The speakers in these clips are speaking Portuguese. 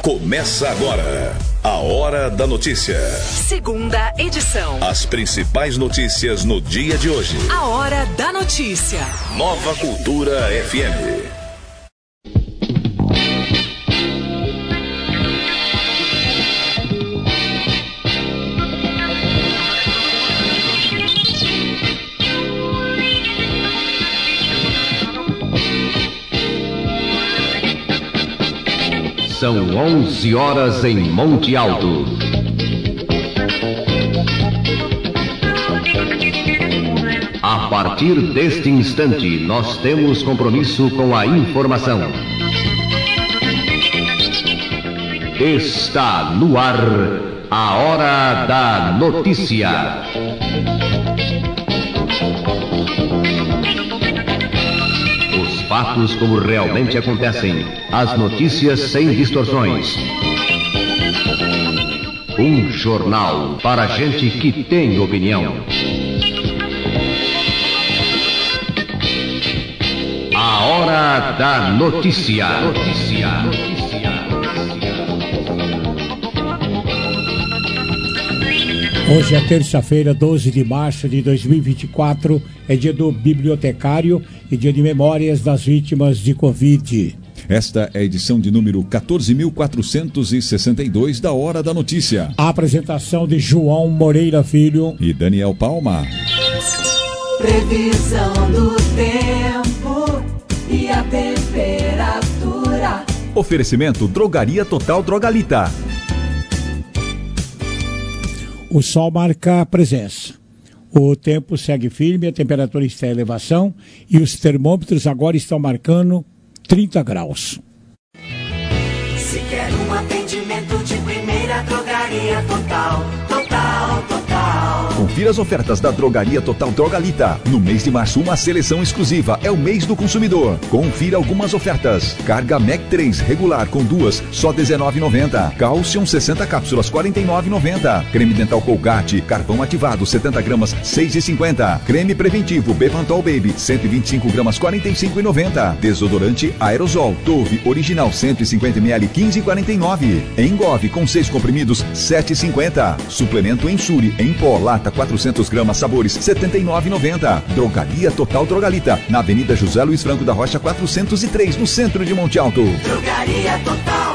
Começa agora a Hora da Notícia. Segunda edição. As principais notícias no dia de hoje. A Hora da Notícia. Nova Cultura FM. São 11 horas em Monte Alto. A partir deste instante, nós temos compromisso com a informação. Está no ar a Hora da Notícia. Fatos como realmente acontecem. As notícias sem distorções. Um jornal para gente que tem opinião. A Hora da Notícia. Hoje é terça-feira, 12 de março de 2024, é dia do bibliotecário e dia de memórias das vítimas de Covid. Esta é a edição de número 14.462 da Hora da Notícia. A apresentação de João Moreira Filho e Daniel Palma. Previsão do tempo e a temperatura. Oferecimento Drogaria Total Drogalita. O sol marca a presença. O tempo segue firme, a temperatura está em elevação e os termômetros agora estão marcando 30 graus. Se quer um atendimento de primeira, Drogaria Total. Confira as ofertas da Drogaria Total Drogalita. No mês de março, uma seleção exclusiva. É o mês do consumidor. Confira algumas ofertas. Carga Mac 3 regular com duas, só R$19,90. Calcium 60 cápsulas, R$49,90. Creme dental Colgate, carvão ativado 70 gramas, R$6,50. Creme preventivo Bepantol Baby, 125 gramas, R$45,90. Desodorante Aerosol Dove original 150 ml, R$15,49. Engove com 6 comprimidos, R$7,50. Suplemento Ensure em pó lata 400 gramas sabores, R$79,90. Drogaria Total Drogalita, na Avenida José Luiz Franco da Rocha 403, no centro de Monte Alto. Drogaria Total.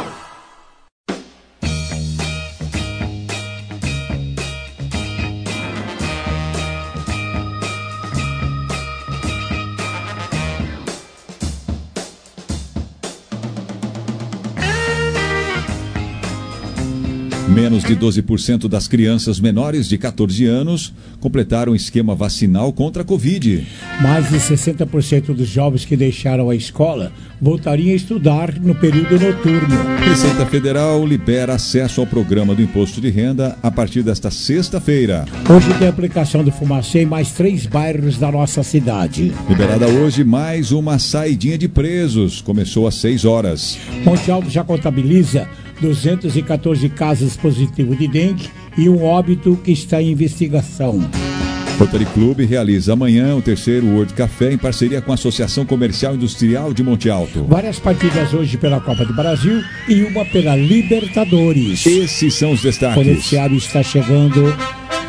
Menos de 12% das crianças menores de 14 anos completaram o esquema vacinal contra a Covid. Mais de 60% dos jovens que deixaram a escola voltariam a estudar no período noturno. Receita Federal libera acesso ao programa do Imposto de Renda a partir desta sexta-feira. Hoje tem a aplicação do Fumacê em mais 3 bairros da nossa cidade. Liberada hoje mais uma saidinha de presos. Começou às 6 horas. Monte Alto já contabiliza 214 casos positivos de dengue e um óbito que está em investigação. Rotary Club realiza amanhã o terceiro World Café em parceria com a Associação Comercial Industrial de Monte Alto. Várias partidas hoje pela Copa do Brasil e uma pela Libertadores. Esses são os destaques. O noticiário está chegando.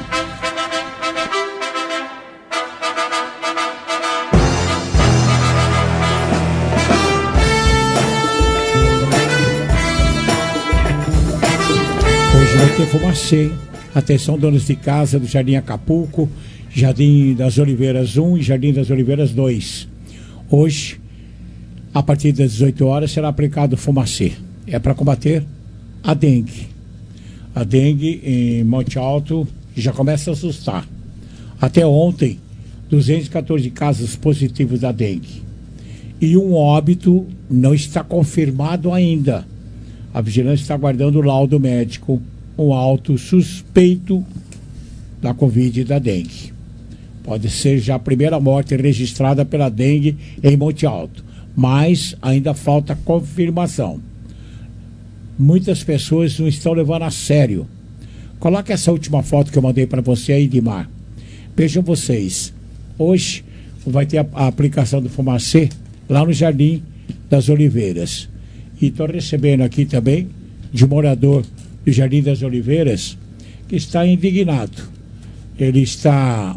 Hoje vai ter Fumacê. Atenção, donos de casa do Jardim Acapulco, Jardim das Oliveiras 1 e Jardim das Oliveiras 2. Hoje, a partir das 18 horas, será aplicado Fumacê. É para combater a dengue. A dengue em Monte Alto já começa a assustar. Até ontem, 214 casos positivos da dengue. E um óbito não está confirmado ainda. A vigilância está aguardando o laudo médico, um alto suspeito da Covid e da dengue. Pode ser já a primeira morte registrada pela dengue em Monte Alto, mas ainda falta confirmação. Muitas pessoas não estão levando a sério. Coloque essa última foto que eu mandei para você aí, Dimar. Vejam vocês. Hoje vai ter a aplicação do Fumacê lá no Jardim das Oliveiras. E estou recebendo aqui também de um morador do Jardim das Oliveiras que está indignado. Ele está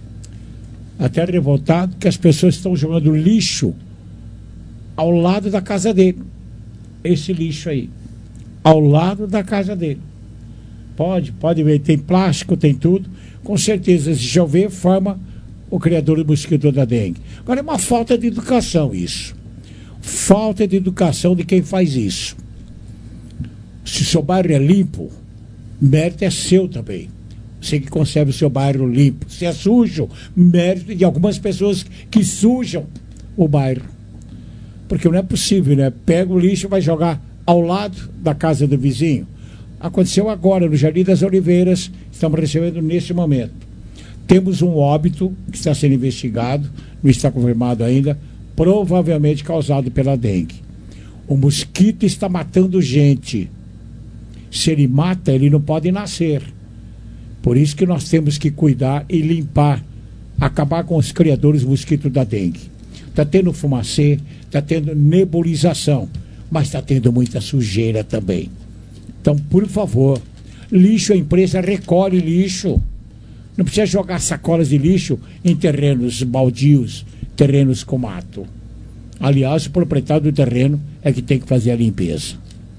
até revoltado que as pessoas estão jogando lixo ao lado da casa dele. Esse lixo aí, ao lado da casa dele. Pode ver, tem plástico, tem tudo. Com certeza, se chover, forma o criador do mosquito da dengue. Agora, é uma falta de educação isso. Falta de educação de quem faz isso. Se o seu bairro é limpo, mérito é seu também. Você que conserva o seu bairro limpo. Se é sujo, mérito de algumas pessoas que sujam o bairro. Porque não é possível, né? Pega o lixo e vai jogar ao lado da casa do vizinho. Aconteceu agora no Jardim das Oliveiras, estamos recebendo nesse momento. Temos um óbito que está sendo investigado, não está confirmado ainda, provavelmente causado pela dengue. O mosquito está matando gente. Se ele mata, ele não pode nascer. Por isso que nós temos que cuidar e limpar, acabar com os criadores do mosquito da dengue. Está tendo fumacê, está tendo nebulização, mas está tendo muita sujeira também. Então, por favor, lixo, a empresa recolhe lixo. Não precisa jogar sacolas de lixo em terrenos baldios, terrenos com mato. Aliás, o proprietário do terreno é que tem que fazer a limpeza.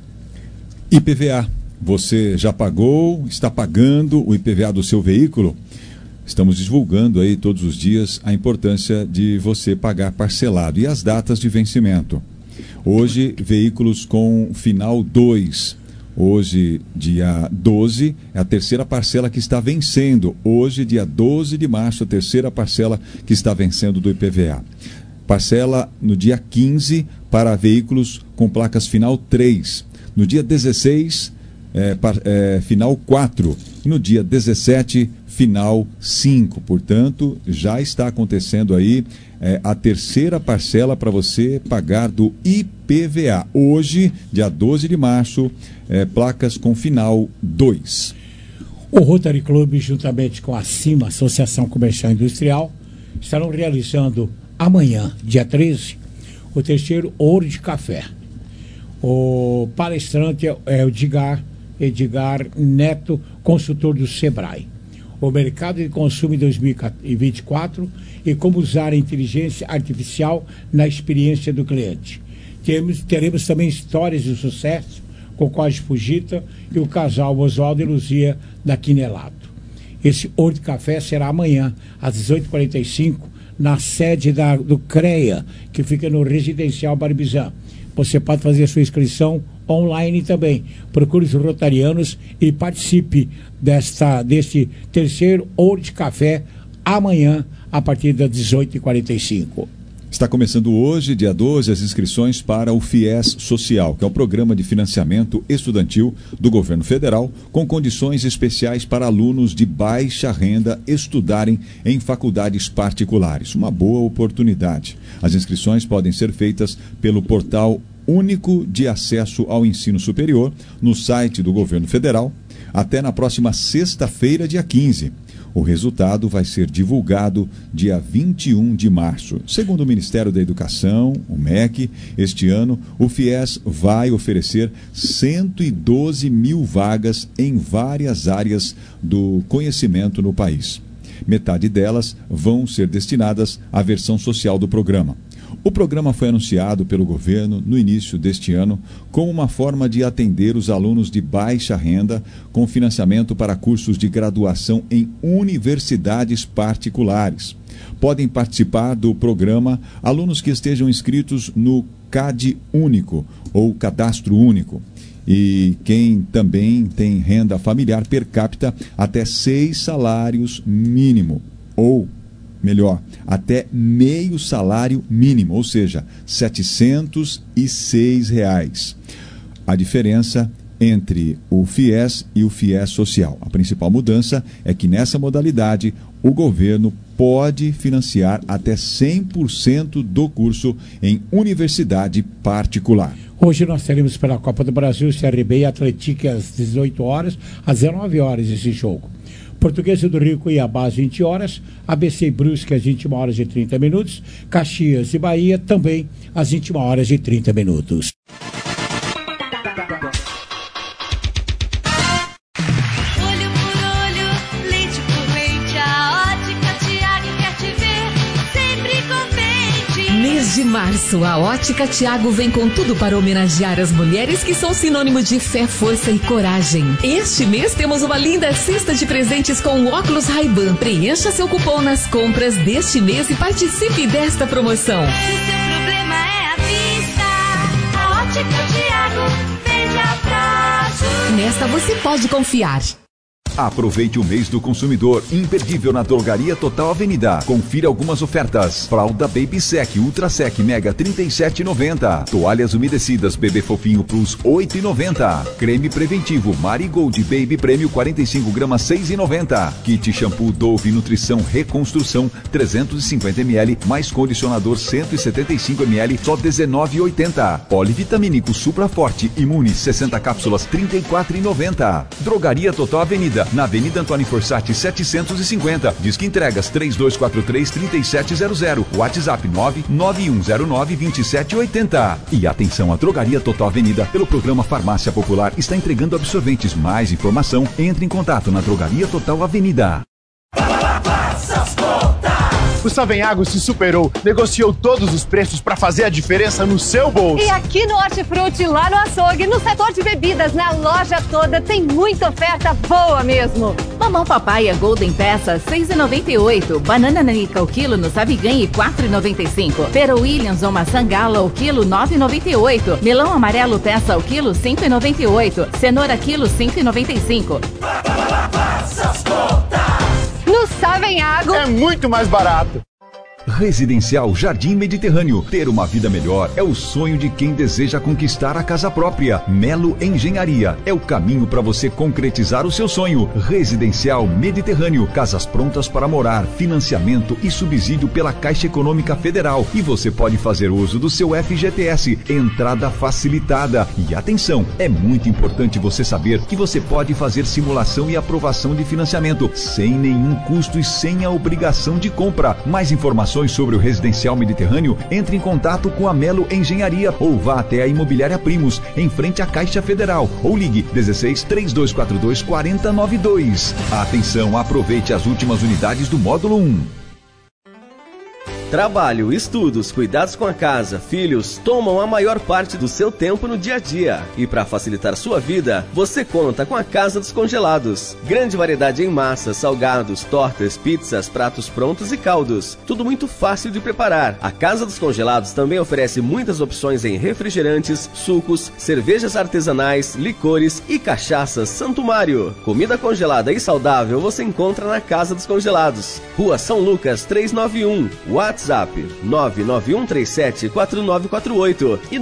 IPVA. Você já pagou, está pagando o IPVA do seu veículo? Estamos divulgando aí todos os dias a importância de você pagar parcelado e as datas de vencimento. Hoje, veículos com final 2. Hoje, dia 12, é a terceira parcela que está vencendo. Hoje, dia 12 de março, a terceira parcela que está vencendo do IPVA. Parcela no dia 15 para veículos com placas final 3. No dia 16, final 4. E no dia 17, final 5. Portanto, já está acontecendo aí a terceira parcela para você pagar do IPVA. Hoje, dia 12 de março, placas com final 2. O Rotary Club, juntamente com a CIMA, Associação Comercial e Industrial, estarão realizando amanhã, dia 13, o terceiro Ouro de Café. O palestrante é o Edgar Neto, consultor do Sebrae. O mercado de consumo em 2024 e como usar a inteligência artificial na experiência do cliente. Teremos também histórias de sucesso com o Código Fujita e o casal Oswaldo e Luzia da Quinelato. Esse Ouro de Café será amanhã, às 18h45, na sede do CREA, que fica no Residencial Barbizan. Você pode fazer a sua inscrição online também. Procure os rotarianos e participe deste terceiro Ouro de Café amanhã, a partir das 18h45. Está começando hoje, dia 12, as inscrições para o FIES Social, que é o Programa de Financiamento Estudantil do Governo Federal, com condições especiais para alunos de baixa renda estudarem em faculdades particulares. Uma boa oportunidade. As inscrições podem ser feitas pelo portal único de acesso ao ensino superior, no site do Governo Federal, até na próxima sexta-feira, dia 15. O resultado vai ser divulgado dia 21 de março. Segundo o Ministério da Educação, o MEC, este ano o FIES vai oferecer 112 mil vagas em várias áreas do conhecimento no país. Metade delas vão ser destinadas à versão social do programa. O programa foi anunciado pelo governo no início deste ano como uma forma de atender os alunos de baixa renda com financiamento para cursos de graduação em universidades particulares. Podem participar do programa alunos que estejam inscritos no CAD Único ou Cadastro Único. E quem também tem renda familiar per capita até 6 salários mínimo, ou melhor, até meio salário mínimo, ou seja, R$ 706. A diferença entre o FIES e o FIES Social. A principal mudança é que nessa modalidade o governo pode financiar até 100% do curso em universidade particular. Hoje nós teremos pela Copa do Brasil, CRB e Atlético às 18 horas, às 19 horas esse jogo. Portuguesa do Rio Cuiabá às 20 horas, ABC e Brusque às 21 horas e 30 minutos, Caxias e Bahia também às 21 horas e 30 minutos. mês de março, a Ótica Tiago vem com tudo para homenagear as mulheres que são sinônimo de fé, força e coragem. Este mês temos uma linda cesta de presentes com o óculos Ray-Ban. Preencha seu cupom nas compras deste mês e participe desta promoção. Se o seu problema é a vista, a Ótica Tiago veja pra tu. Nesta você pode confiar. Aproveite o mês do consumidor imperdível na Drogaria Total Avenida. Confira algumas ofertas. Fralda Baby Sec Ultra Sec Mega 37,90. Toalhas umedecidas Bebê Fofinho Plus 8,90. Creme preventivo Marigold Baby Prêmio 45 gramas 6,90. Kit shampoo Dove Nutrição Reconstrução 350 ml mais condicionador 175 ml só 19,80. Polivitamínico Supra Forte Imune 60 cápsulas 34,90. Drogaria Total Avenida, na Avenida Antônio Forsatti 750. Disque entregas 3243-3700. WhatsApp 99109-2780. E atenção, a Drogaria Total Avenida, pelo programa Farmácia Popular, está entregando absorventes. Mais informação, entre em contato na Drogaria Total Avenida. O Savenhago se superou, negociou todos os preços para fazer a diferença no seu bolso. E aqui no Hortifruti, lá no açougue, no setor de bebidas, na loja toda, tem muita oferta boa mesmo. Mamão papaya Golden peça 6,98. Banana nanica o quilo no Sabiganhe 4,95. Pera Williams ou maçã gala o quilo 9,98. Melão amarelo peça o quilo 5,98. Cenoura quilo 5,95. No Savenhago é muito mais barato. Residencial Jardim Mediterrâneo. Ter uma vida melhor é o sonho de quem deseja conquistar a casa própria. Melo Engenharia é o caminho para você concretizar o seu sonho. Residencial Mediterrâneo. Casas prontas para morar, financiamento e subsídio pela Caixa Econômica Federal. E você pode fazer uso do seu FGTS. Entrada facilitada. E atenção, é muito importante você saber que você pode fazer simulação e aprovação de financiamento sem nenhum custo e sem a obrigação de compra. Mais informações sobre o Residencial Mediterrâneo, entre em contato com a Melo Engenharia ou vá até a Imobiliária Primos, em frente à Caixa Federal, ou ligue 16 3242 4092. Atenção, aproveite as últimas unidades do módulo 1. Trabalho, estudos, cuidados com a casa, filhos tomam a maior parte do seu tempo no dia a dia. E para facilitar sua vida, você conta com a Casa dos Congelados. Grande variedade em massas, salgados, tortas, pizzas, pratos prontos e caldos. Tudo muito fácil de preparar. A Casa dos Congelados também oferece muitas opções em refrigerantes, sucos, cervejas artesanais, licores e cachaças Santo Mário. Comida congelada e saudável você encontra na Casa dos Congelados. Rua São Lucas 391. WhatsApp 991374948 e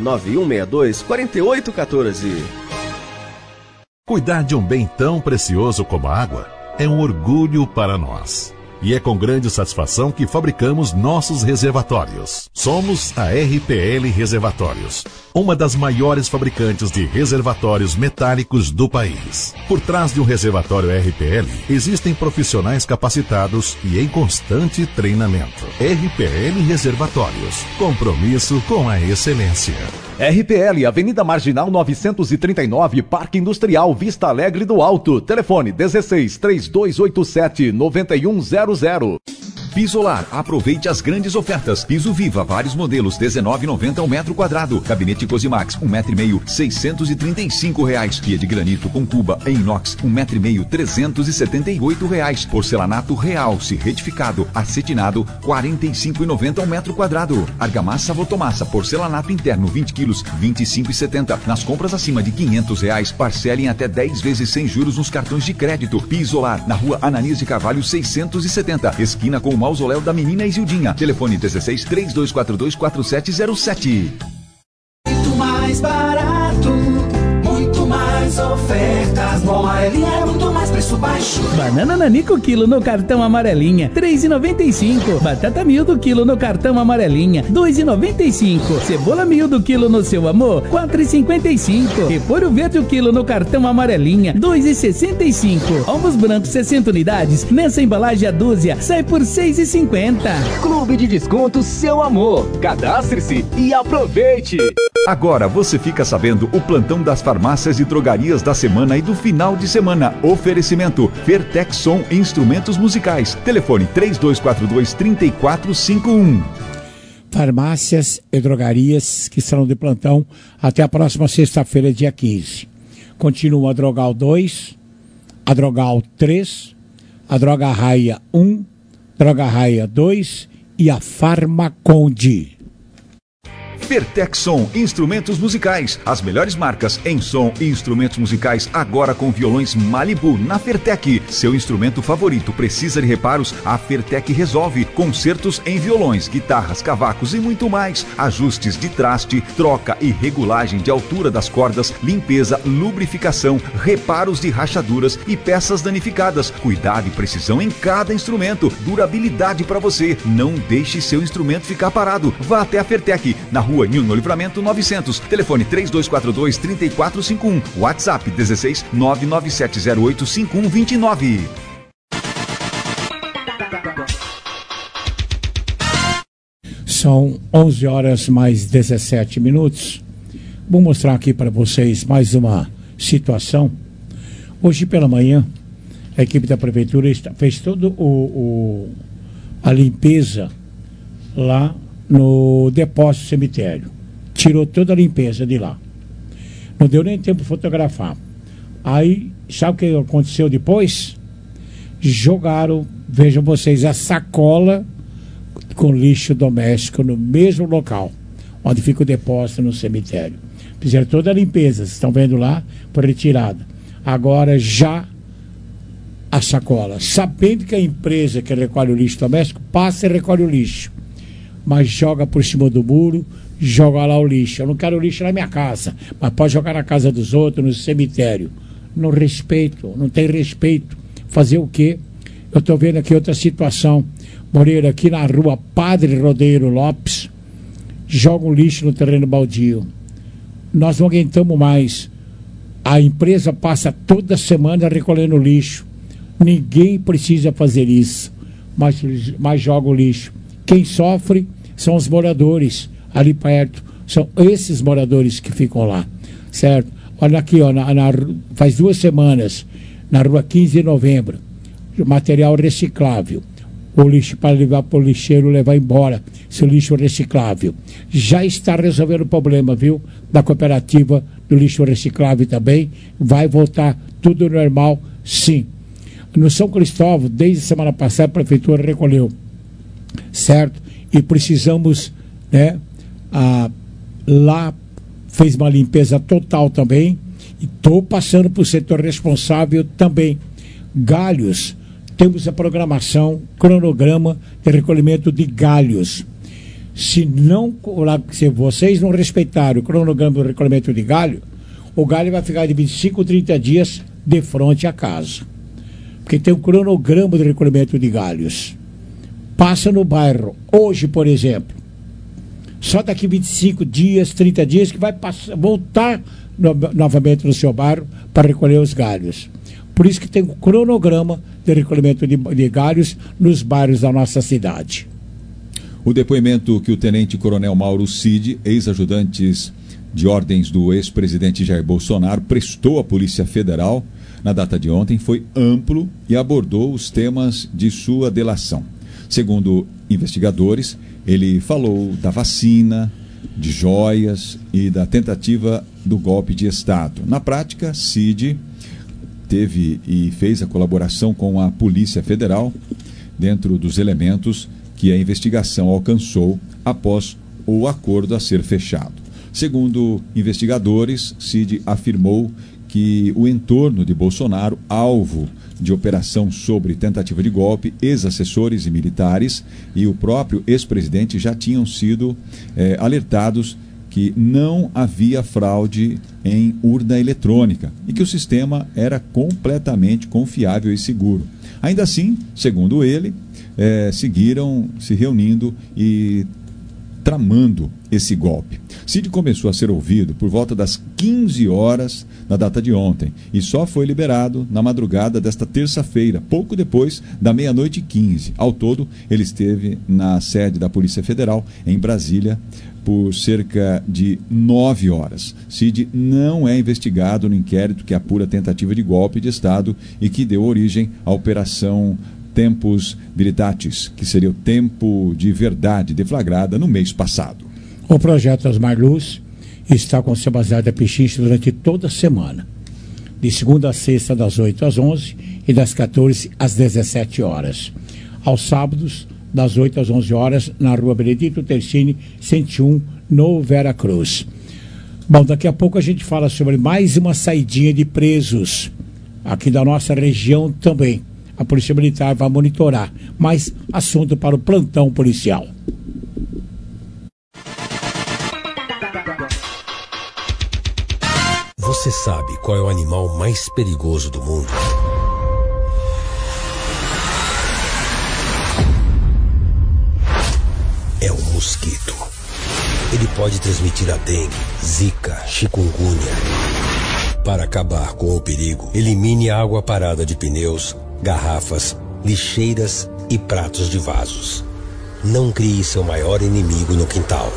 991624814. Cuidar de um bem tão precioso como a água é um orgulho para nós. E é com grande satisfação que fabricamos nossos reservatórios. Somos a RPL Reservatórios, uma das maiores fabricantes de reservatórios metálicos do país. Por trás de um reservatório RPL, existem profissionais capacitados e em constante treinamento. RPL Reservatórios, compromisso com a excelência. RPL, Avenida Marginal 939, Parque Industrial Vista Alegre do Alto. Telefone 16 3287 9100. Pisolar, aproveite as grandes ofertas. Piso Viva, vários modelos, R$19,90 ao metro quadrado. Gabinete Cosimax, 1,5 metro, R$635. Pia de granito com cuba em inox, 1,5 metro, R$378. Porcelanato Realce, retificado, acetinado, R$45,90 ao metro quadrado. Argamassa Votomassa, porcelanato interno, 20 quilos, R$25,70. Nas compras acima de R$500, parcelem até 10 vezes sem juros nos cartões de crédito. Pisolar, na rua Ananias de Carvalho, 670, esquina com o Mausoléu da Menina Isildinha. Telefone 16 3242 4707. Muito mais barato, muito mais ofertas. No Amarelinha é muito mais preço baixo. Banana nanica o quilo no cartão Amarelinha, R$3,95. Batata miúdo quilo no cartão Amarelinha, R$2,95. Cebola miúdo quilo no Seu Amor, R$4,55. Repolho verde o quilo no cartão Amarelinha, R$2,65. Ovos brancos 60 unidades, nessa embalagem a dúzia, sai por R$6,50. Clube de Descontos Seu Amor. Cadastre-se e aproveite. Agora você fica sabendo o plantão das farmácias e drogarias da semana e do final de semana. Oferecimento Fertexson Instrumentos Musicais. Telefone 3242-3451. farmácias e drogarias que serão de plantão até a próxima sexta-feira, dia 15. Continua a Drogal 2, a Drogal 3, a Droga Raia 1, Droga Raia 2 e a Farmaconde. Pertexon Instrumentos Musicais, as melhores marcas em som e instrumentos musicais agora com violões Malibu na Fertec. Seu instrumento favorito precisa de reparos? A Fertec resolve. Concertos em violões, guitarras, cavacos e muito mais. Ajustes de traste, troca e regulagem de altura das cordas, limpeza, lubrificação, reparos de rachaduras e peças danificadas. Cuidado e precisão em cada instrumento. Durabilidade para você. Não deixe seu instrumento ficar parado. Vá até a Fertec, na Rua Nilo Livramento 900, telefone 3242-3451, WhatsApp 16 997085129. São 11 horas mais 17 minutos. Vou mostrar aqui para vocês mais uma situação. Hoje pela manhã, a equipe da prefeitura fez toda a limpeza lá no depósito do cemitério. Tirou toda a limpeza de lá. Não deu nem tempo de fotografar. Aí, sabe o que aconteceu depois? Jogaram, vejam vocês, a sacola com lixo doméstico no mesmo local onde fica o depósito no cemitério. Fizeram toda a limpeza, vocês estão vendo lá, foi retirada. Agora já a sacola, sabendo que a empresa que recolhe o lixo doméstico passa e recolhe o lixo, mas joga por cima do muro, joga lá o lixo. Eu não quero lixo na minha casa, mas pode jogar na casa dos outros, no cemitério. Não respeito, não tem respeito. Fazer o quê? Eu estou vendo aqui outra situação. Moreira, aqui na rua Padre Rodeiro Lopes, joga um lixo no terreno baldio. Nós não aguentamos mais. A empresa passa toda semana recolhendo lixo. Ninguém precisa fazer isso, mas joga o lixo. Quem sofre são os moradores ali perto. São esses moradores que ficam lá, certo? Olha aqui, ó, faz 2 semanas, na rua 15 de novembro, material reciclável. O lixo para levar para o lixeiro, levar embora, seu lixo reciclável. Já está resolvendo o problema, viu? Da cooperativa do lixo reciclável também. Vai voltar tudo normal, sim. No São Cristóvão, desde a semana passada, a prefeitura recolheu, certo? E precisamos, né? Lá fez uma limpeza total também. E estou passando para o setor responsável também. Galhos, temos a programação, cronograma de recolhimento de galhos. Se vocês não respeitarem o cronograma do recolhimento de galho, o galho vai ficar de 25 a 30 dias de frente à casa. Porque tem um cronograma de recolhimento de galhos. Passa no bairro, hoje, por exemplo, só daqui 25 dias, 30 dias, que vai voltar novamente no seu bairro para recolher os galhos. Por isso que tem um cronograma de recolhimento de galhos nos bairros da nossa cidade. O depoimento que o tenente-coronel Mauro Cid, ex-ajudantes de ordens do ex-presidente Jair Bolsonaro, prestou à Polícia Federal na data de ontem foi amplo e abordou os temas de sua delação. Segundo investigadores, ele falou da vacina, de joias e da tentativa do golpe de Estado. Na prática, Cid teve e fez a colaboração com a Polícia Federal dentro dos elementos que a investigação alcançou após o acordo a ser fechado. Segundo investigadores, Cid afirmou que o entorno de Bolsonaro, alvo de operação sobre tentativa de golpe, ex-assessores e militares e o próprio ex-presidente já tinham sido alertados que não havia fraude em urna eletrônica e que o sistema era completamente confiável e seguro. Ainda assim, segundo ele, seguiram se reunindo e tramando esse golpe. Cid começou a ser ouvido por volta das 15 horas na data de ontem e só foi liberado na madrugada desta terça-feira, pouco depois da 00h15. Ao todo, ele esteve na sede da Polícia Federal, em Brasília, por cerca de 9 horas. Cid não é investigado no inquérito que apura a tentativa de golpe de Estado e que deu origem à Operação Tempus Veritatis, que seria o tempo de verdade deflagrada no mês passado. O projeto Osmar Luz está com Sebastião Pechincha durante toda a semana, de segunda a sexta, das 8 às 11 e das 14 às 17 horas. Aos sábados, das 8 às 11 horas, na rua Benedito Tercini, 101, no Vera Cruz. Bom, daqui a pouco a gente fala sobre mais uma saidinha de presos aqui da nossa região também. A Polícia Militar vai monitorar, mas assunto para o plantão policial. Você sabe qual é o animal mais perigoso do mundo? É o mosquito. Ele pode transmitir a dengue, zika, chikungunya. Para acabar com o perigo, elimine a água parada de pneus, garrafas, lixeiras e pratos de vasos. Não crie seu maior inimigo no quintal.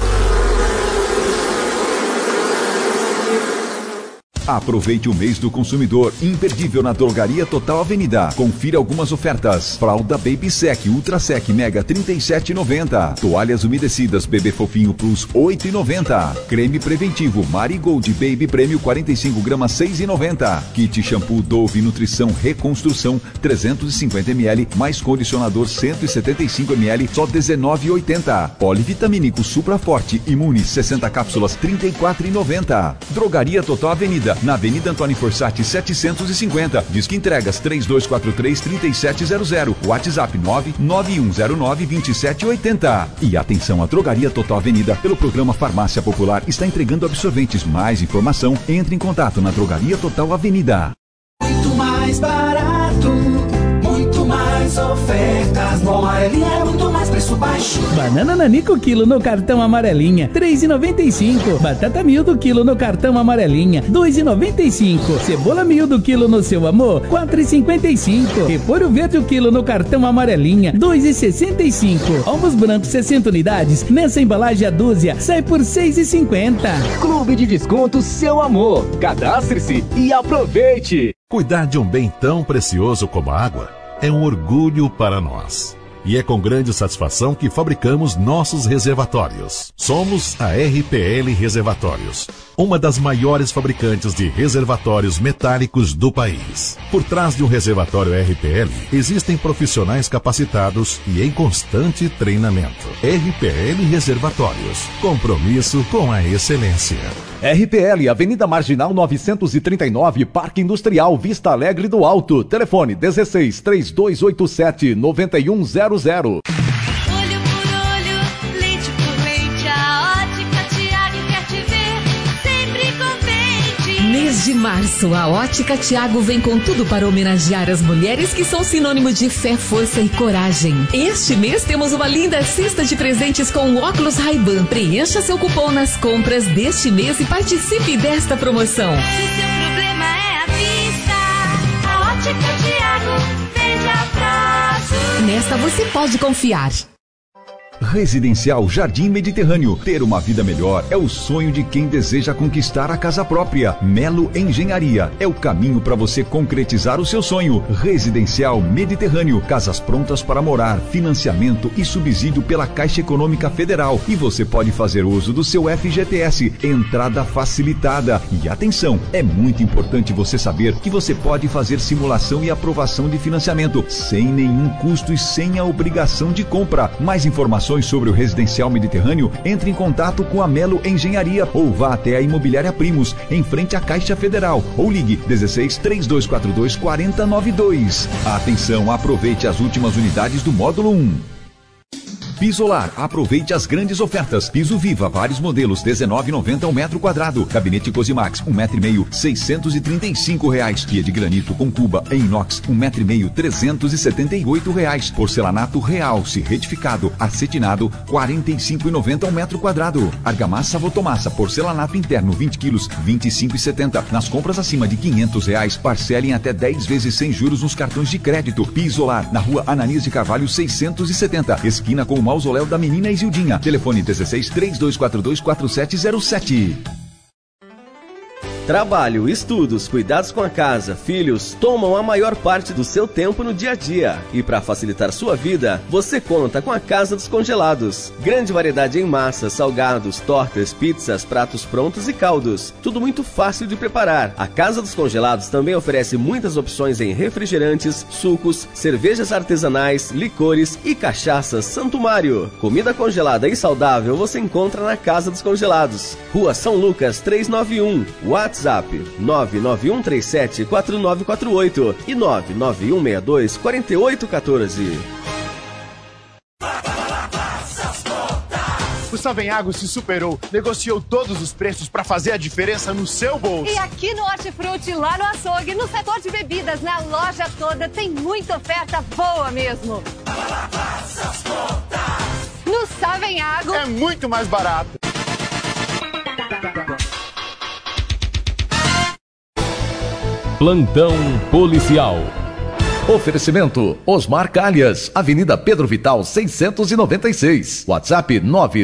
Aproveite o mês do consumidor imperdível na Drogaria Total Avenida. Confira algumas ofertas. Fralda Baby Sec Ultra Sec Mega 37,90. Toalhas umedecidas Bebê Fofinho Plus 8,90. Creme preventivo Marigold Baby Prêmio 45 gramas 6,90. Kit shampoo Dove Nutrição Reconstrução 350 ml mais condicionador 175 ml só 19,80. Polivitamínico Supra Forte Imune 60 cápsulas 34,90. Drogaria Total Avenida, na Avenida Antônio Forsatti 750. Disque entregas 3243-3700. WhatsApp 99109-2780. E atenção, a Drogaria Total Avenida, pelo programa Farmácia Popular, está entregando absorventes. Mais informação, entre em contato na Drogaria Total Avenida. Muito mais barato, muito mais ofertas. No Amarelinha é muito mais preço baixo. Banana Nanico quilo no cartão Amarelinha, 3,95. Batata miúdo quilo no cartão Amarelinha, 2,95. Cebola miúdo quilo no Seu Amor, 4,55. Repolho verde o quilo no cartão Amarelinha, 2,65. Ovos brancos 60 unidades, nessa embalagem a dúzia, sai por 6,50. Clube de Descontos Seu Amor. Cadastre-se e aproveite. Cuidar de um bem tão precioso como a água é um orgulho para nós. E é com grande satisfação que fabricamos nossos reservatórios. Somos a RPL Reservatórios, uma das maiores fabricantes de reservatórios metálicos do país. Por trás de um reservatório RPL, existem profissionais capacitados e em constante treinamento. RPL Reservatórios, compromisso com a excelência. RPL, Avenida Marginal 939, Parque Industrial Vista Alegre do Alto. Telefone 16-3287-9100. Olho por olho, leite por leite, a Ótica Tiago quer te ver sempre contente. Mês de março, a Ótica Tiago vem com tudo para homenagear as mulheres que são sinônimo de fé, força e coragem. Este mês temos uma linda cesta de presentes com óculos Ray-Ban. Preencha seu cupom nas compras deste mês e participe desta promoção. Se seu problema é a vista, a Ótica Tiago vende a prazo. Nesta você pode confiar. Residencial Jardim Mediterrâneo. Ter uma vida melhor é o sonho de quem deseja conquistar a casa própria. Melo Engenharia é o caminho para você concretizar o seu sonho. Residencial Mediterrâneo. Casas prontas para morar, financiamento e subsídio pela Caixa Econômica Federal. E você pode fazer uso do seu FGTS. Entrada facilitada. E atenção, é muito importante você saber que você pode fazer simulação e aprovação de financiamento sem nenhum custo e sem a obrigação de compra. Mais informações sobre o Residencial Mediterrâneo, entre em contato com a Melo Engenharia ou vá até a Imobiliária Primos, em frente à Caixa Federal, ou ligue 16-3242-4092. Atenção, aproveite as últimas unidades do módulo 1. Pisolar, aproveite as grandes ofertas. Piso Viva, vários modelos, R$19,90 ao metro quadrado. Gabinete Cosimax, 1,5 m, R$635. Pia de granito com cuba em inox, 1,5 m, R$378. Porcelanato Realce, retificado, acetinado, R$45,90 ao metro quadrado. Argamassa Votomassa, porcelanato interno, 20 quilos, R$25,70. Nas compras acima de R$500, parcelem até 10 vezes sem juros nos cartões de crédito. Pisolar, na rua Ananias de Carvalho, 670, esquina com o Mausoléu da Menina Isildinha. Telefone 16-3242-4707. Trabalho, estudos, cuidados com a casa, filhos, tomam a maior parte do seu tempo no dia a dia. E para facilitar sua vida, você conta com a Casa dos Congelados. Grande variedade em massas, salgados, tortas, pizzas, pratos prontos e caldos. Tudo muito fácil de preparar. A Casa dos Congelados também oferece muitas opções em refrigerantes, sucos, cervejas artesanais, licores e cachaças Santo Mário. Comida congelada e saudável você encontra na Casa dos Congelados. Rua São Lucas 391. WhatsApp 991374948 e 991624814. O Savenhago se superou, negociou todos os preços para fazer a diferença no seu bolso. E aqui no Hortifruti, lá no açougue, no setor de bebidas, na loja toda, tem muita oferta boa mesmo. No Savenhago é muito mais barato. Plantão policial. Oferecimento Osmar Calhas, Avenida Pedro Vital 696, WhatsApp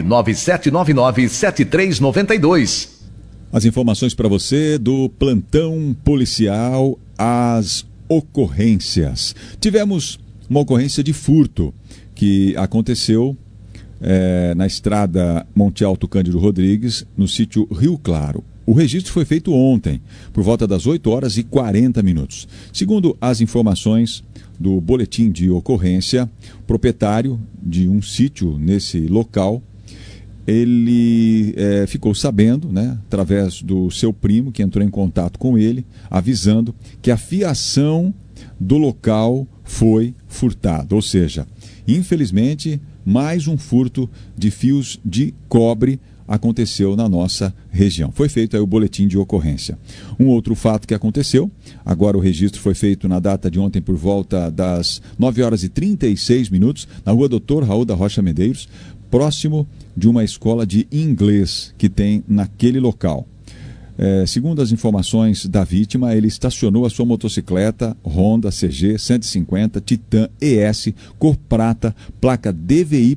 997997392. As informações para você do plantão policial, as ocorrências. Tivemos uma ocorrência de furto que aconteceu na estrada Monte Alto Cândido Rodrigues, no sítio Rio Claro. O registro foi feito ontem, por volta das 8h40. Segundo as informações do boletim de ocorrência, o proprietário de um sítio nesse local, ele ficou sabendo, através do seu primo, que entrou em contato com ele, avisando que a fiação do local foi furtada. Ou seja, infelizmente, mais um furto de fios de cobre aconteceu na nossa região. Foi feito aí o boletim de ocorrência. Um outro fato que aconteceu, agora o registro foi feito na data de ontem por volta das 9h36, na rua Dr. Raul da Rocha Medeiros, próximo de uma escola de inglês que tem naquele local. Segundo as informações da vítima, ele estacionou a sua motocicleta Honda CG 150 Titan ES, cor prata, placa DVY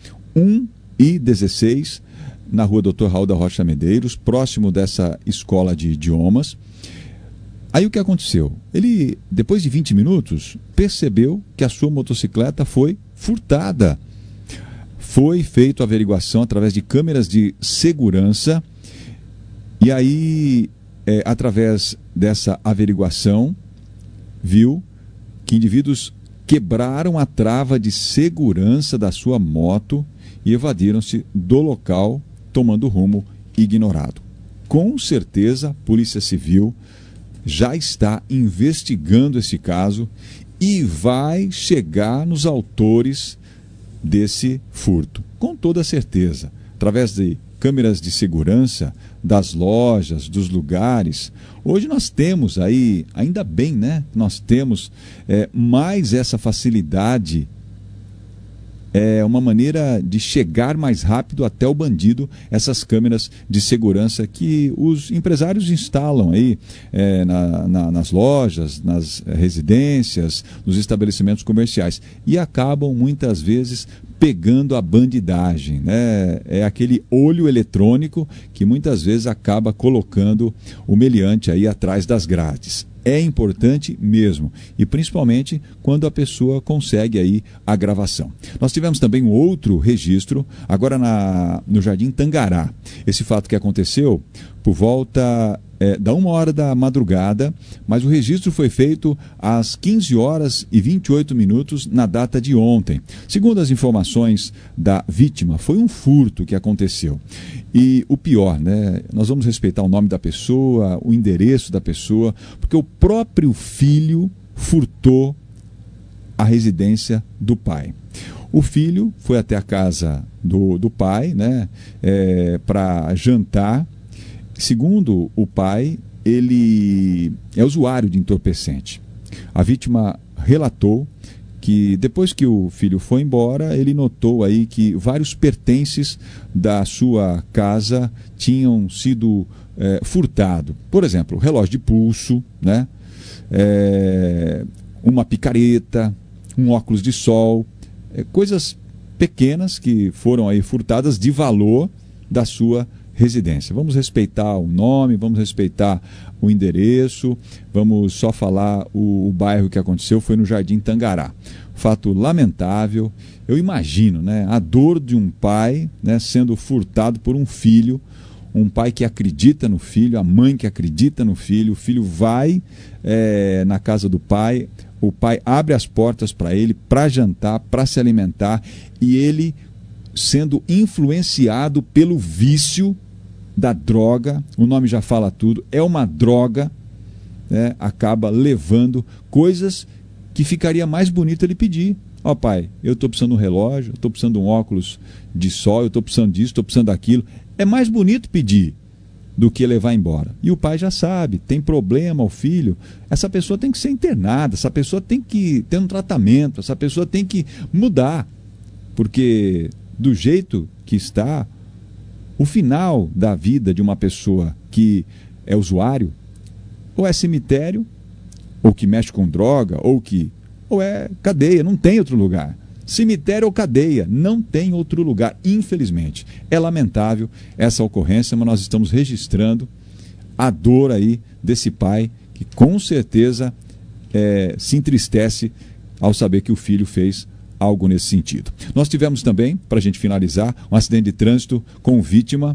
1I16, na rua Dr. Raul da Rocha Medeiros, próximo dessa escola de idiomas. Aí o que aconteceu? Ele, depois de 20 minutos, percebeu que a sua motocicleta foi furtada. Foi feita a averiguação através de câmeras de segurança e aí, através dessa averiguação, viu que indivíduos quebraram a trava de segurança da sua moto e evadiram-se do local, tomando rumo ignorado. Com certeza, a Polícia Civil já está investigando esse caso e vai chegar nos autores desse furto. Com toda certeza, através de câmeras de segurança das lojas, dos lugares. Hoje nós temos aí, ainda bem, nós temos mais essa facilidade. É uma maneira de chegar mais rápido até o bandido, essas câmeras de segurança que os empresários instalam aí nas lojas, nas residências, nos estabelecimentos comerciais e acabam muitas vezes pegando a bandidagem, É aquele olho eletrônico que muitas vezes acaba colocando o meliante aí atrás das grades. É importante mesmo, e principalmente quando a pessoa consegue aí a gravação. Nós tivemos também um outro registro, agora no Jardim Tangará. Esse fato que aconteceu por volta da 1h da madrugada, mas o registro foi feito às 15h28 na data de ontem. Segundo as informações da vítima, foi um furto que aconteceu. E o pior, nós vamos respeitar o nome da pessoa, o endereço da pessoa, porque o próprio filho furtou a residência do pai. O filho foi até a casa do pai, para jantar. Segundo o pai, ele é usuário de entorpecente. A vítima relatou que depois que o filho foi embora, ele notou aí que vários pertences da sua casa tinham sido furtados. Por exemplo, relógio de pulso, uma picareta, um óculos de sol, coisas pequenas que foram aí furtadas de valor da sua residência. Vamos respeitar o nome, vamos respeitar o endereço, vamos só falar o bairro que aconteceu, foi no Jardim Tangará. Fato lamentável. Eu imagino, né, a dor de um pai, né, sendo furtado por um filho, um pai que acredita no filho, a mãe que acredita no filho, o filho vai na casa do pai, o pai abre as portas para ele, para jantar, para se alimentar, e ele sendo influenciado pelo vício da droga, o nome já fala tudo, é uma droga, né, acaba levando coisas que ficaria mais bonito ele pedir. Ó, pai, eu estou precisando de um relógio, eu estou precisando de um óculos de sol, eu estou precisando disso, estou precisando daquilo. É mais bonito pedir do que levar embora. E o pai já sabe, tem problema o filho, essa pessoa tem que ser internada, essa pessoa tem que ter um tratamento, essa pessoa tem que mudar, porque do jeito que está, o final da vida de uma pessoa que é usuário, ou é cemitério, ou que mexe com droga, ou é cadeia, não tem outro lugar. Cemitério ou cadeia, não tem outro lugar, infelizmente. É lamentável essa ocorrência, mas nós estamos registrando a dor aí desse pai que com certeza se entristece ao saber que o filho fez algo nesse sentido. Nós tivemos também, para a gente finalizar, um acidente de trânsito com vítima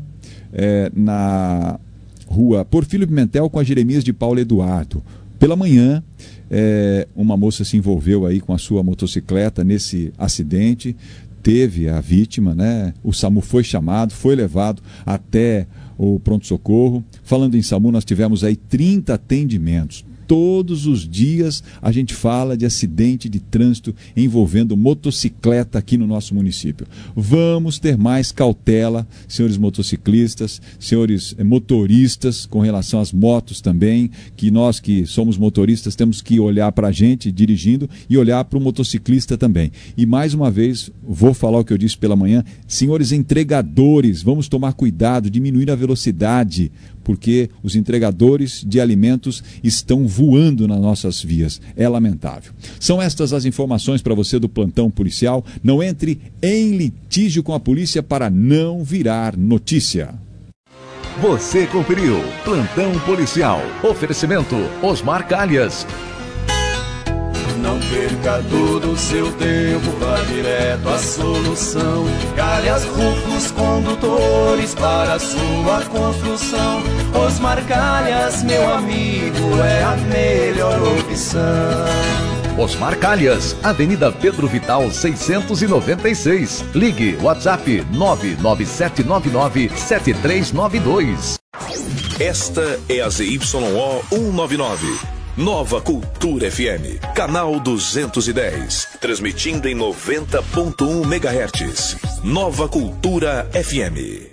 na rua Porfírio Pimentel com a Jeremias de Paulo Eduardo. Pela manhã, uma moça se envolveu aí com a sua motocicleta nesse acidente, teve a vítima, né? O SAMU foi chamado, foi levado até o pronto-socorro. Falando em SAMU, nós tivemos aí 30 atendimentos. Todos os dias a gente fala de acidente de trânsito envolvendo motocicleta aqui no nosso município. Vamos ter mais cautela, senhores motociclistas, senhores motoristas, com relação às motos também, que nós que somos motoristas temos que olhar para a gente dirigindo e olhar para o motociclista também. E mais uma vez, vou falar o que eu disse pela manhã, senhores entregadores, vamos tomar cuidado, diminuir a velocidade, porque os entregadores de alimentos estão voando nas nossas vias. É lamentável. São estas as informações para você do plantão policial. Não entre em litígio com a polícia para não virar notícia. Você conferiu Plantão Policial. Oferecimento Osmar Calhas. Não perca todo o seu tempo, vá direto à solução. Calhas Rufos Condutores para a sua construção. Osmar Calhas, meu amigo, é a melhor opção. Osmar Calhas, Avenida Pedro Vital 696. Ligue WhatsApp 997997392. Esta é a ZYO 199. Nova Cultura FM, canal 210, transmitindo em 90.1 MHz. Nova Cultura FM.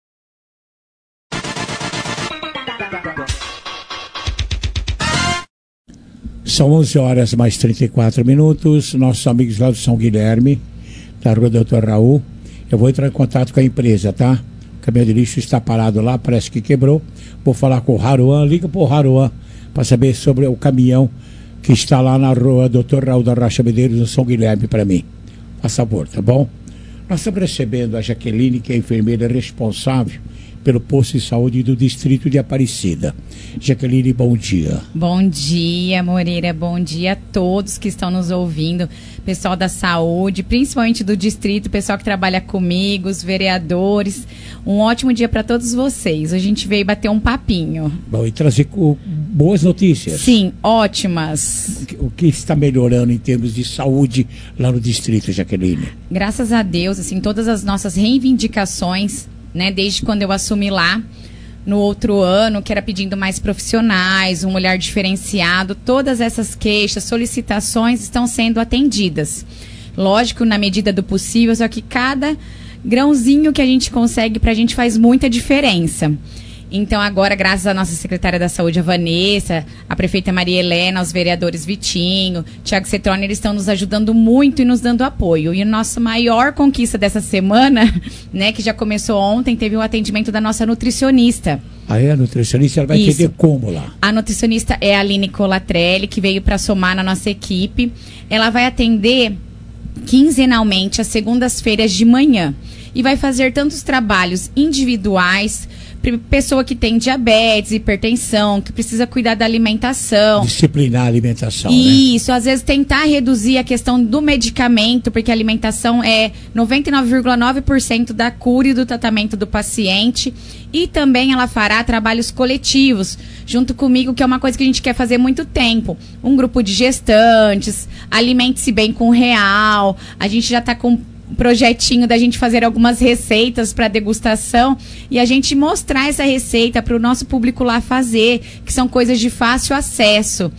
São 11 horas mais 34 minutos. Nossos amigos lá do São Guilherme, da rua Doutor Raul. Eu vou entrar em contato com a empresa, tá? O caminhão de lixo está parado lá, parece que quebrou. Vou falar com o Haruan, liga pro Haruan para saber sobre o caminhão que está lá na rua Doutor Raul da Rocha Medeiros, no São Guilherme, para mim. Faz favor, tá bom? Nós estamos recebendo a Jaqueline, que é a enfermeira responsável pelo posto de saúde do distrito de Aparecida. Jaqueline, bom dia. Bom dia, Moreira. Bom dia a todos que estão nos ouvindo. Pessoal da saúde, principalmente do distrito, pessoal que trabalha comigo, os vereadores. Um ótimo dia para todos vocês. A gente veio bater um papinho. Bom, e trazer boas notícias. Sim, ótimas. O que está melhorando em termos de saúde lá no distrito, Jaqueline? Graças a Deus, assim, todas as nossas reivindicações, né, desde quando eu assumi lá, no outro ano, que era pedindo mais profissionais, um olhar diferenciado, todas essas queixas, solicitações estão sendo atendidas. Lógico, na medida do possível, só que cada grãozinho que a gente consegue pra gente faz muita diferença. Então agora, graças à nossa secretária da Saúde, a Vanessa, a prefeita Maria Helena, os vereadores Vitinho, Tiago Cetrone, eles estão nos ajudando muito e nos dando apoio. E a nossa maior conquista dessa semana, né, que já começou ontem, teve o atendimento da nossa nutricionista. Ah, é? A nutricionista, ela vai atender como lá? A nutricionista é a Aline Colatrelli, que veio para somar na nossa equipe. Ela vai atender quinzenalmente, às segundas-feiras de manhã. e vai fazer tantos trabalhos individuais, pessoa que tem diabetes, hipertensão, que precisa cuidar da alimentação. Disciplinar a alimentação, Isso, às vezes tentar reduzir a questão do medicamento, porque a alimentação é 99,9% da cura e do tratamento do paciente. E também ela fará trabalhos coletivos, junto comigo, que é uma coisa que a gente quer fazer há muito tempo. Um grupo de gestantes, alimente-se bem com o real. A gente já está com projetinho da gente fazer algumas receitas para degustação e a gente mostrar essa receita para o nosso público lá fazer, que são coisas de fácil acesso.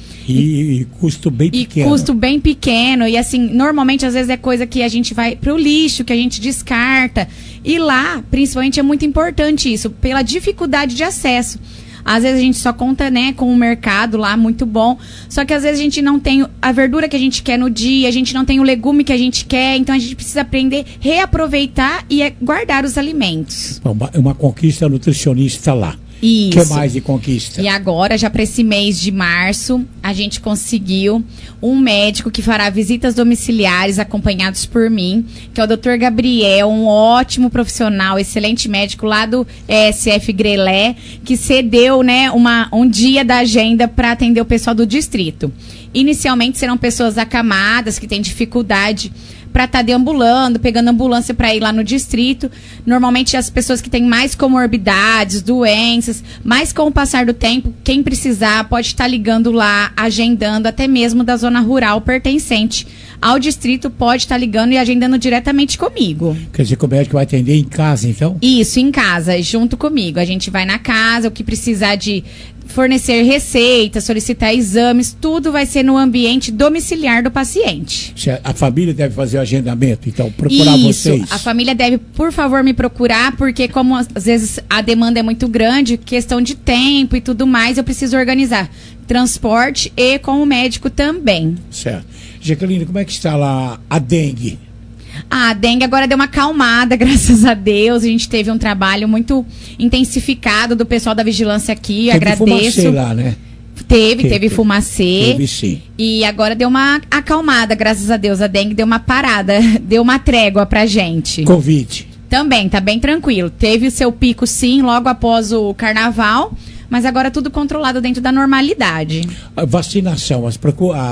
E custo bem pequeno. E custo bem pequeno. E assim, normalmente às vezes é coisa que a gente vai para o lixo, que a gente descarta. E lá, principalmente, é muito importante isso, pela dificuldade de acesso. Às vezes a gente só conta, né, com um mercado lá muito bom, só que às vezes a gente não tem a verdura que a gente quer no dia, a gente não tem o legume que a gente quer, então a gente precisa aprender a reaproveitar e guardar os alimentos. Uma conquista nutricionista lá. Isso. O que mais de conquista? E agora, já para esse mês de março, a gente conseguiu um médico que fará visitas domiciliares acompanhados por mim, que é o Dr. Gabriel, um ótimo profissional, excelente médico lá do SF Grelé, que cedeu, né, um dia da agenda para atender o pessoal do distrito. Inicialmente serão pessoas acamadas, que têm dificuldade para estar deambulando, pegando ambulância para ir lá no distrito. Normalmente as pessoas que têm mais comorbidades, doenças, mas com o passar do tempo, quem precisar pode estar ligando lá, agendando, até mesmo da zona rural pertencente ao distrito, pode estar ligando e agendando diretamente comigo. Quer dizer que o médico vai atender em casa, então? Isso, em casa, junto comigo. A gente vai na casa, o que precisar de fornecer receitas, solicitar exames, tudo vai ser no ambiente domiciliar do paciente. A família deve fazer o agendamento, então procurar vocês. A família deve, por favor, me procurar, porque como às vezes a demanda é muito grande, questão de tempo e tudo mais, eu preciso organizar transporte e com o médico também. Certo. Jaqueline, como é que está lá a dengue? A dengue agora deu uma acalmada, graças a Deus. A gente teve um trabalho muito intensificado do pessoal da vigilância aqui. Teve agradeço. Fumacê lá, né? Teve fumacê. Teve sim. E agora deu uma acalmada, graças a Deus. A dengue deu uma parada, deu uma trégua pra gente. Covid. Também, tá bem tranquilo. Teve o seu pico, sim, logo após o carnaval. Mas agora tudo controlado dentro da normalidade. A vacinação, as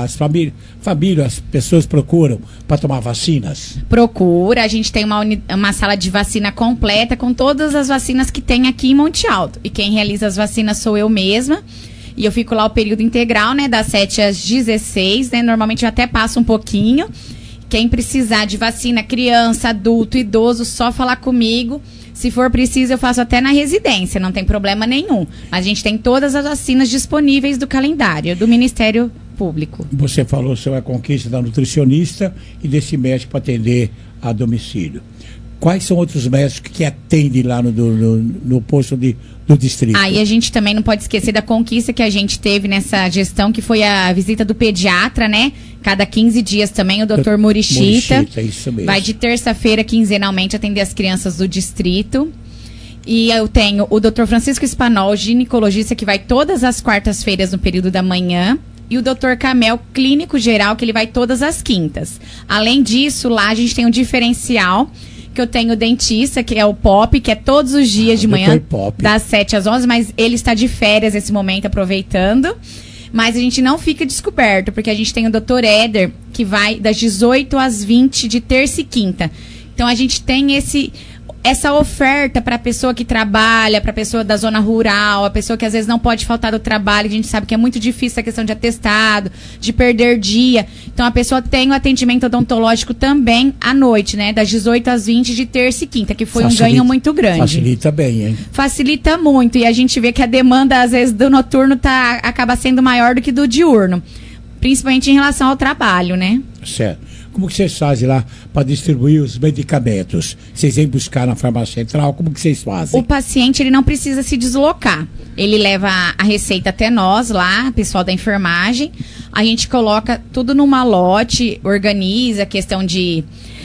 famílias, as pessoas procuram para tomar vacinas? Procura, a gente tem uma sala de vacina completa com todas as vacinas que tem aqui em Monte Alto. E quem realiza as vacinas sou eu mesma. E eu fico lá o período integral, né, das 7 às 16, né, normalmente eu até passo um pouquinho. Quem precisar de vacina, criança, adulto, idoso, só falar comigo. Se for preciso, eu faço até na residência, não tem problema nenhum. A gente tem todas as vacinas disponíveis do calendário do Ministério Público. Você falou sobre a conquista da nutricionista e desse médico para atender a domicílio. Quais são outros médicos que atendem lá no posto do distrito? Aí a gente também não pode esquecer da conquista que a gente teve nessa gestão, que foi a visita do pediatra, né? Cada 15 dias também, o Dr. Murichita. Isso mesmo. Vai de terça-feira, quinzenalmente, atender as crianças do distrito. E eu tenho o Dr. Francisco Espanol, ginecologista, que vai todas as quartas-feiras no período da manhã. E o Dr. Camel, clínico geral, que ele vai todas as quintas. Além disso, lá a gente tem um diferencial, que eu tenho o dentista, que é o Pop, que é todos os dias de manhã, das 7 às 11, mas ele está de férias nesse momento, aproveitando. Mas a gente não fica descoberto, porque a gente tem o Dr. Éder, que vai das 18 às 20, de terça e quinta. Então a gente tem essa oferta para a pessoa que trabalha, para a pessoa da zona rural, a pessoa que às vezes não pode faltar do trabalho, a gente sabe que é muito difícil a questão de atestado, de perder dia. Então a pessoa tem o atendimento odontológico também à noite, né? Das 18 às 20, de terça e quinta, que foi um ganho muito grande. Facilita bem, hein? Facilita muito, e a gente vê que a demanda, às vezes, do noturno acaba sendo maior do que do diurno. Principalmente em relação ao trabalho, né? Certo. Como que vocês fazem lá para distribuir os medicamentos? Vocês vêm buscar na farmácia central? Como que vocês fazem? O paciente, ele não precisa se deslocar. Ele leva a receita até nós lá, pessoal da enfermagem. A gente coloca tudo num malote, organiza a questão de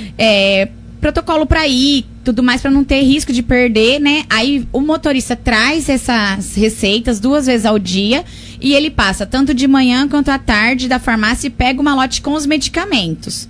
protocolo para ir, tudo mais, para não ter risco de perder, né? Aí o motorista traz essas receitas 2 vezes ao dia e ele passa tanto de manhã quanto à tarde da farmácia e pega o malote com os medicamentos.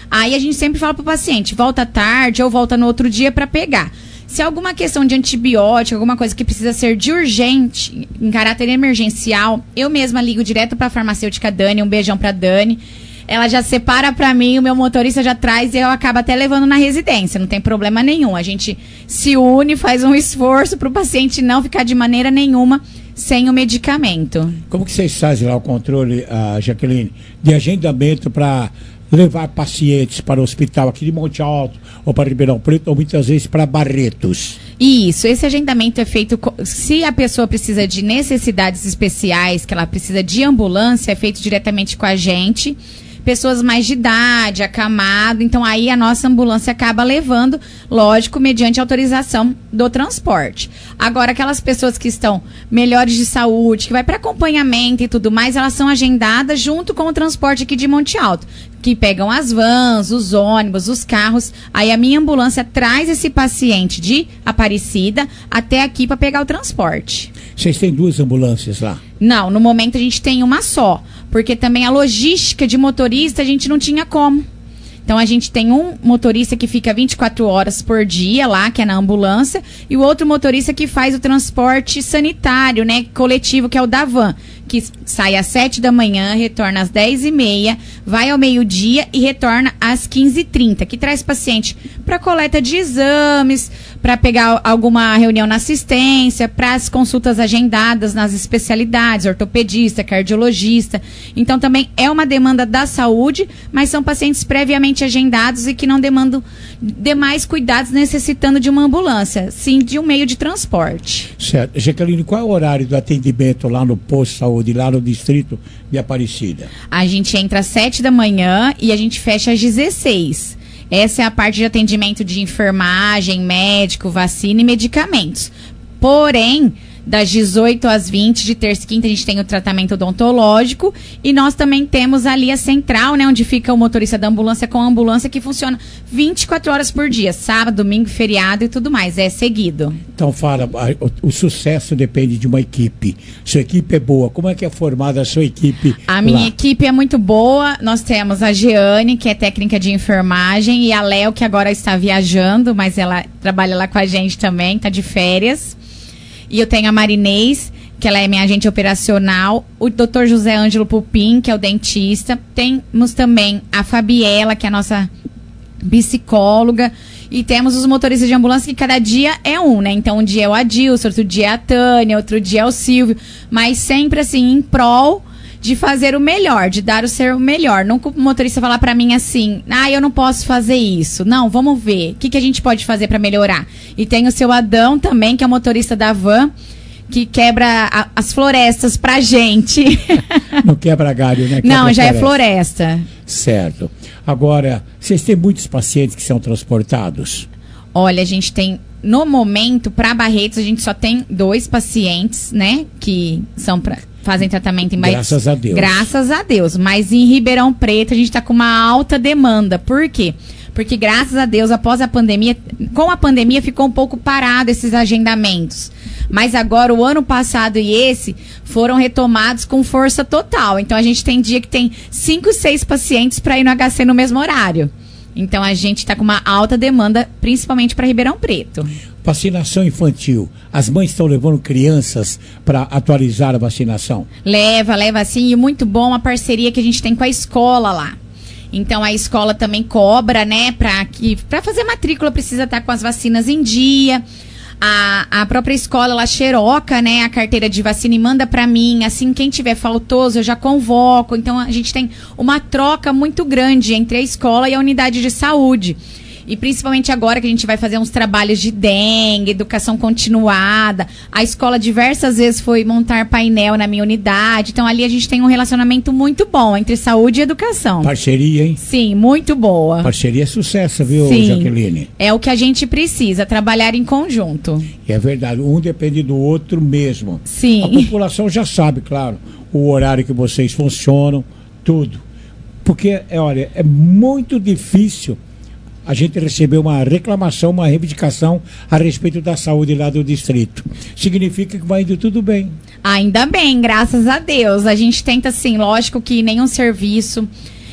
Aí a gente sempre fala pro paciente, volta tarde ou volta no outro dia para pegar. Se alguma questão de antibiótico, alguma coisa que precisa ser de urgente, em caráter emergencial, eu mesma ligo direto para a farmacêutica Dani, um beijão para Dani. Ela já separa para mim, o meu motorista já traz e eu acabo até levando na residência, não tem problema nenhum. A gente se une, faz um esforço para o paciente não ficar de maneira nenhuma sem o medicamento. Como que vocês fazem lá o controle, Jaqueline, de agendamento para levar pacientes para o hospital aqui de Monte Alto ou para Ribeirão Preto ou muitas vezes para Barretos? Isso, esse agendamento é feito, se a pessoa precisa de necessidades especiais, que ela precisa de ambulância, é feito diretamente com a gente. Pessoas mais de idade, acamado, então aí a nossa ambulância acaba levando, lógico, mediante autorização do transporte. Agora, aquelas pessoas que estão melhores de saúde, que vai para acompanhamento e tudo mais, elas são agendadas junto com o transporte aqui de Monte Alto, que pegam as vans, os ônibus, os carros. Aí a minha ambulância traz esse paciente de Aparecida até aqui para pegar o transporte. Vocês têm 2 ambulâncias lá? Não, no momento a gente tem uma só, porque também a logística de motorista a gente não tinha como. Então a gente tem um motorista que fica 24 horas por dia lá, que é na ambulância, e o outro motorista que faz o transporte sanitário, né, coletivo, que é o da van, que sai às 7 da manhã, retorna às 10h30, vai ao meio-dia e retorna às 15h30, que traz paciente para coleta de exames, para pegar alguma reunião na assistência, para as consultas agendadas nas especialidades, ortopedista, cardiologista. Então também é uma demanda da saúde, mas são pacientes previamente agendados e que não demandam demais cuidados necessitando de uma ambulância, sim de um meio de transporte. Certo. Jaqueline, qual é o horário do atendimento lá no posto de saúde, lá no distrito de Aparecida? A gente entra às 7 da manhã e a gente fecha às 16. Essa é a parte de atendimento de enfermagem, médico, vacina e medicamentos. Porém, das 18 às 20, de terça e quinta, a gente tem o tratamento odontológico e nós também temos ali a central, né, onde fica o motorista da ambulância com a ambulância que funciona 24 horas por dia, sábado, domingo, feriado e tudo mais, é seguido. Então fala, o sucesso depende de uma equipe. Sua equipe é boa, como é que é formada a sua equipe? A minha equipe é muito boa, nós temos a Jeane, que é técnica de enfermagem, e a Léo, que agora está viajando, mas ela trabalha lá com a gente também, está de férias. E eu tenho a Marinês, que ela é minha agente operacional, o Dr. José Ângelo Pupim, que é o dentista. Temos também a Fabiela, que é a nossa psicóloga. E temos os motoristas de ambulância, que cada dia é um, né? Então, um dia é o Adilson, outro dia é a Tânia, outro dia é o Silvio. Mas sempre, assim, em prol de fazer o melhor, de dar o seu melhor. Nunca o motorista falar pra mim assim, eu não posso fazer isso. Não, vamos ver. O que a gente pode fazer pra melhorar? E tem o seu Adão também, que é o motorista da van, que quebra as florestas pra gente. Não quebra galho, né? Quebra não, já é floresta. Certo. Agora, vocês têm muitos pacientes que são transportados? Olha, a gente tem, no momento, para Barretos, a gente só tem 2 pacientes, né? Que são fazem tratamento em Barretos. Graças a Deus. Graças a Deus. Mas em Ribeirão Preto, a gente está com uma alta demanda. Por quê? Porque, graças a Deus, após a pandemia, com a pandemia ficou um pouco parado esses agendamentos. Mas agora, o ano passado e esse, foram retomados com força total. Então, a gente tem dia que tem 5, 6 pacientes para ir no HC no mesmo horário. Então, a gente está com uma alta demanda, principalmente para Ribeirão Preto. Vacinação infantil. As mães estão levando crianças para atualizar a vacinação? Leva sim. E muito bom a parceria que a gente tem com a escola lá. Então, a escola também cobra, né? Para fazer matrícula, precisa estar com as vacinas em dia. A própria escola, ela xeroca, né, a carteira de vacina e manda para mim. Assim, quem tiver faltoso, eu já convoco. Então, a gente tem uma troca muito grande entre a escola e a unidade de saúde. E principalmente agora que a gente vai fazer uns trabalhos de dengue, educação continuada. A escola diversas vezes foi montar painel na minha unidade. Então, ali a gente tem um relacionamento muito bom entre saúde e educação. Parceria, hein? Sim, muito boa. Parceria é sucesso, viu, Sim, Jaqueline? É o que a gente precisa, trabalhar em conjunto. É verdade, um depende do outro mesmo. Sim. A população já sabe, claro, o horário que vocês funcionam, tudo. Porque, olha, é muito difícil a gente receber uma reclamação, uma reivindicação a respeito da saúde lá do distrito. Significa que vai indo tudo bem. Ainda bem, graças a Deus. A gente tenta, assim, lógico que nenhum serviço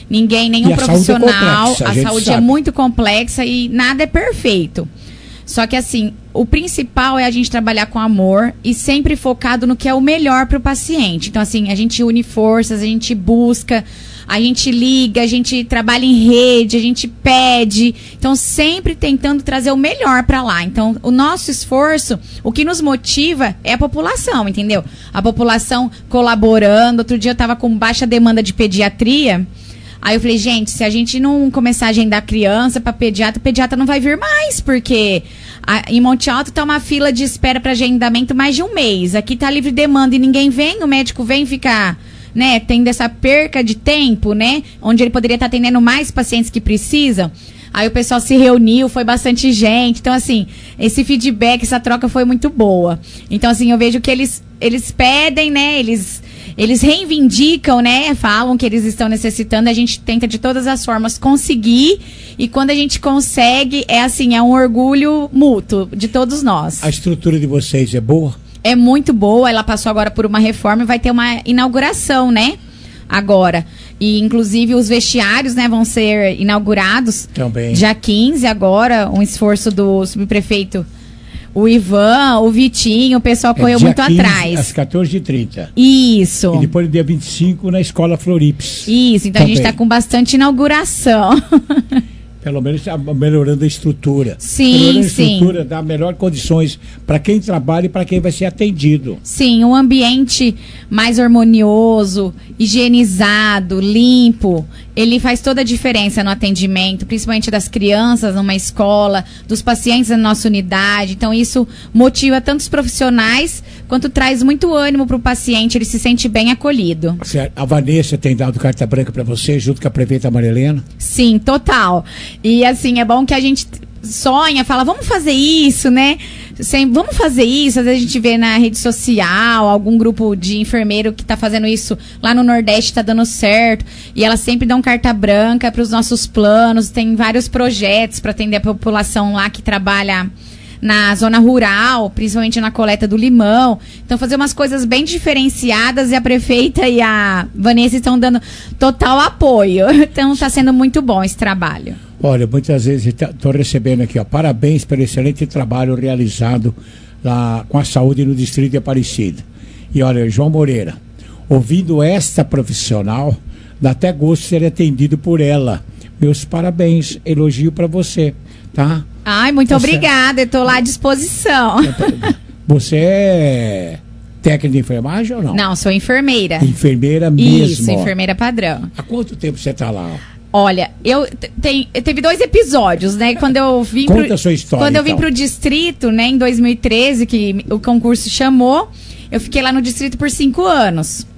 nenhum E a profissional. saúde é complexa, a A gente saúde é sabe. muito complexa e nada é perfeito. Só que assim, o principal é a gente trabalhar com amor e sempre focado no que é o melhor para o paciente. Então assim, a gente une forças, a gente busca, a gente liga, a gente trabalha em rede, a gente pede. Então sempre tentando trazer o melhor para lá. Então o nosso esforço, o que nos motiva é a população, entendeu? A população colaborando. Outro dia eu estava com baixa demanda de pediatria. Aí eu falei, gente, se a gente não começar a agendar criança para pediatra, o pediatra não vai vir mais, porque em Monte Alto tá uma fila de espera para agendamento mais de um mês. Aqui tá livre demanda e ninguém vem, o médico vem ficar, né, tendo essa perca de tempo, né, onde ele poderia estar atendendo mais pacientes que precisam. Aí o pessoal se reuniu, foi bastante gente. Então, assim, esse feedback, essa troca foi muito boa. Então, assim, eu vejo que eles pedem, né, eles reivindicam, né? Falam que eles estão necessitando. A gente tenta de todas as formas conseguir. E quando a gente consegue, é um orgulho mútuo de todos nós. A estrutura de vocês é boa? É muito boa. Ela passou agora por uma reforma e vai ter uma inauguração, né? Agora. E, inclusive, os vestiários, né, vão ser inaugurados. Também. Dia 15 agora. Um esforço do subprefeito. O Ivan, o Vitinho, o pessoal correu muito 15, atrás. Às 14h30. Isso. E depois, no dia 25, na Escola Florips. Isso, então também. a gente está com bastante inauguração. Pelo menos tá melhorando a estrutura. Sim, melhorando a sim. estrutura, dá melhor condições para quem trabalha e para quem vai ser atendido. Sim, um ambiente mais harmonioso, higienizado, limpo, ele faz toda a diferença no atendimento, principalmente das crianças numa escola, dos pacientes na nossa unidade. Então isso motiva tanto os profissionais quanto traz muito ânimo para o paciente, ele se sente bem acolhido. Certo. A Vanessa tem dado carta branca para você, junto com a prefeita Marilena? Sim, total. E assim, é bom que a gente sonha, fala, vamos fazer isso, né? Vamos fazer isso. Às vezes a gente vê na rede social algum grupo de enfermeiro que está fazendo isso lá no Nordeste, está dando certo. E elas sempre dão carta branca para os nossos planos. Tem vários projetos para atender a população lá que trabalha na zona rural, principalmente na coleta do limão. Então, fazer umas coisas bem diferenciadas, e a prefeita e a Vanessa estão dando total apoio. Então, está sendo muito bom esse trabalho. Olha, muitas vezes estou recebendo aqui, ó, parabéns pelo excelente trabalho realizado lá com a saúde no Distrito de Aparecida. E olha, João Moreira, ouvindo esta profissional, dá até gosto de ser atendido por ela. Meus parabéns, elogio para você, tá? Ai, muito obrigada, eu estou lá à disposição. Você é técnica de enfermagem ou não? Não, sou enfermeira. Enfermeira mesmo. Isso, enfermeira padrão. Há quanto tempo você está lá? Olha, teve 2 episódios, né? Quando eu vim Conta a sua história, quando eu vim então. pro distrito, né, em 2013, que o concurso chamou, eu fiquei lá no distrito por 5 anos.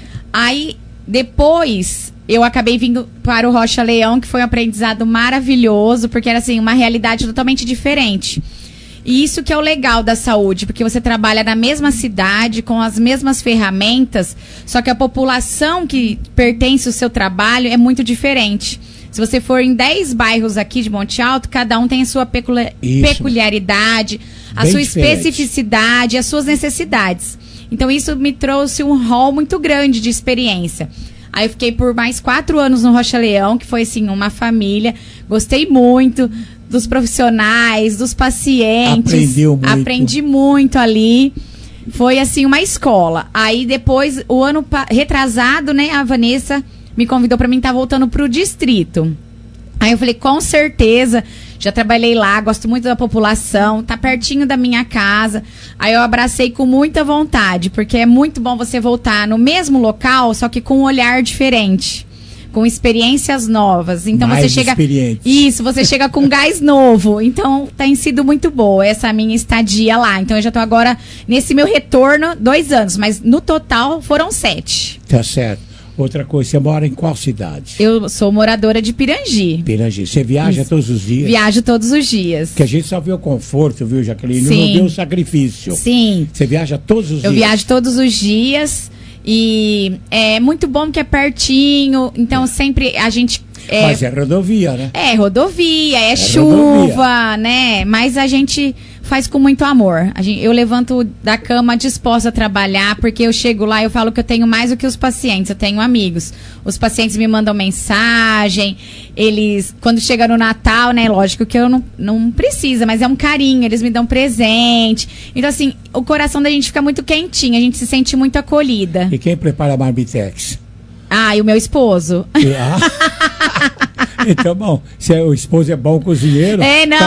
Aí, depois, eu acabei vindo para o Rocha Leão, que foi um aprendizado maravilhoso, porque era, assim, uma realidade totalmente diferente. E isso que é o legal da saúde, porque você trabalha na mesma cidade, com as mesmas ferramentas, só que a população que pertence ao seu trabalho é muito diferente. Se você for em 10 bairros aqui de Monte Alto, cada um tem a sua peculiaridade, a Bem sua diferente. especificidade, as suas necessidades. Então isso me trouxe um rol muito grande de experiência. Aí eu fiquei por mais 4 anos no Rocha Leão, que foi assim, uma família. Gostei muito dos profissionais, dos pacientes. Aprendeu muito. Aprendi muito ali. Foi assim, uma escola. Aí depois, o ano retrasado, né, a Vanessa me convidou para mim estar voltando pro distrito. Aí eu falei, com certeza, já trabalhei lá, gosto muito da população, tá pertinho da minha casa. Aí eu abracei com muita vontade, porque é muito bom você voltar no mesmo local, só que com um olhar diferente, com experiências novas. Então Mais você chega. experientes. Isso, você chega com gás novo. Então tem sido muito boa essa minha estadia lá. Então eu já tô agora nesse meu retorno 2 anos, mas no total foram 7. Tá certo. Outra coisa, você mora em qual cidade? Eu sou moradora de Pirangi. Pirangi. Você viaja Isso. todos os dias? Viajo todos os dias. Que a gente só vê o conforto, viu, Jaqueline? Sim. Não vê o sacrifício. Sim. Você viaja todos os dias? Eu viajo todos os dias e é muito bom que é pertinho. Então sempre a gente Mas é rodovia, né? É rodovia, é chuva, rodovia, né? Mas a gente faz com muito amor. Eu levanto da cama disposta a trabalhar, porque eu chego lá e eu falo que eu tenho mais do que os pacientes, eu tenho amigos. Os pacientes me mandam mensagem, eles, quando chega no Natal, né, lógico que eu não precisa, mas é um carinho, eles me dão presente. Então, assim, o coração da gente fica muito quentinho, a gente se sente muito acolhida. E quem prepara a Marmitex? E o meu esposo. Então, bom, se o esposo é bom cozinheiro...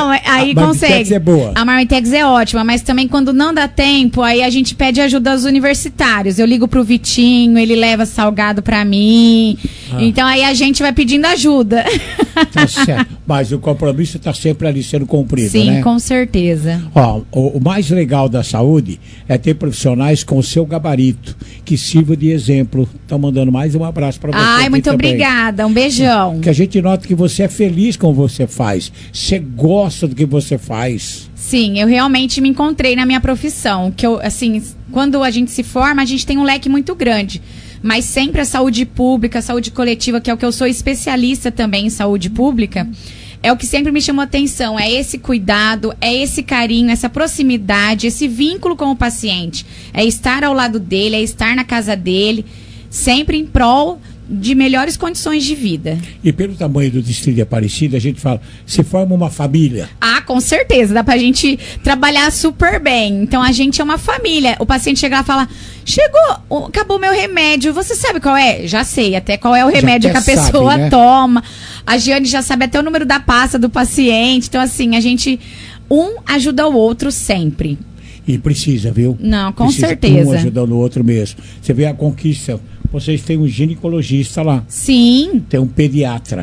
aí a consegue. Marmitex é boa. A Marmitex é ótima, mas também quando não dá tempo, aí a gente pede ajuda aos universitários. Eu ligo pro Vitinho, ele leva salgado pra mim. Então aí a gente vai pedindo ajuda. Tá certo. Mas o compromisso está sempre ali sendo cumprido, Sim, né? Sim, com certeza. O mais legal da saúde é ter profissionais com o seu gabarito, que sirva de exemplo. Estão mandando mais um abraço para você. Muito obrigada. Um beijão. Que a gente nota que você é feliz com o que você faz. Você gosta do que você faz. Sim, eu realmente me encontrei na minha profissão. Que eu, assim, quando a gente se forma, a gente tem um leque muito grande. Mas sempre a saúde pública, a saúde coletiva, que é o que eu sou especialista também em saúde pública, é o que sempre me chamou atenção. É esse cuidado, é esse carinho, essa proximidade, esse vínculo com o paciente. É estar ao lado dele, é estar na casa dele, sempre em prol de melhores condições de vida. E pelo tamanho do Distrito de Aparecida, a gente fala, se forma uma família. Com certeza, dá pra gente trabalhar super bem. Então a gente é uma família. O paciente chega lá e fala, chegou, acabou meu remédio, você sabe qual é? Já sei até qual é o remédio que a pessoa toma. A Giane já sabe até o número da pasta do paciente. Então assim, a gente, ajuda o outro sempre. E precisa, viu? Não, com certeza. Um ajudando o outro mesmo. Você vê a conquista. Vocês têm um ginecologista lá. Sim. Tem um pediatra.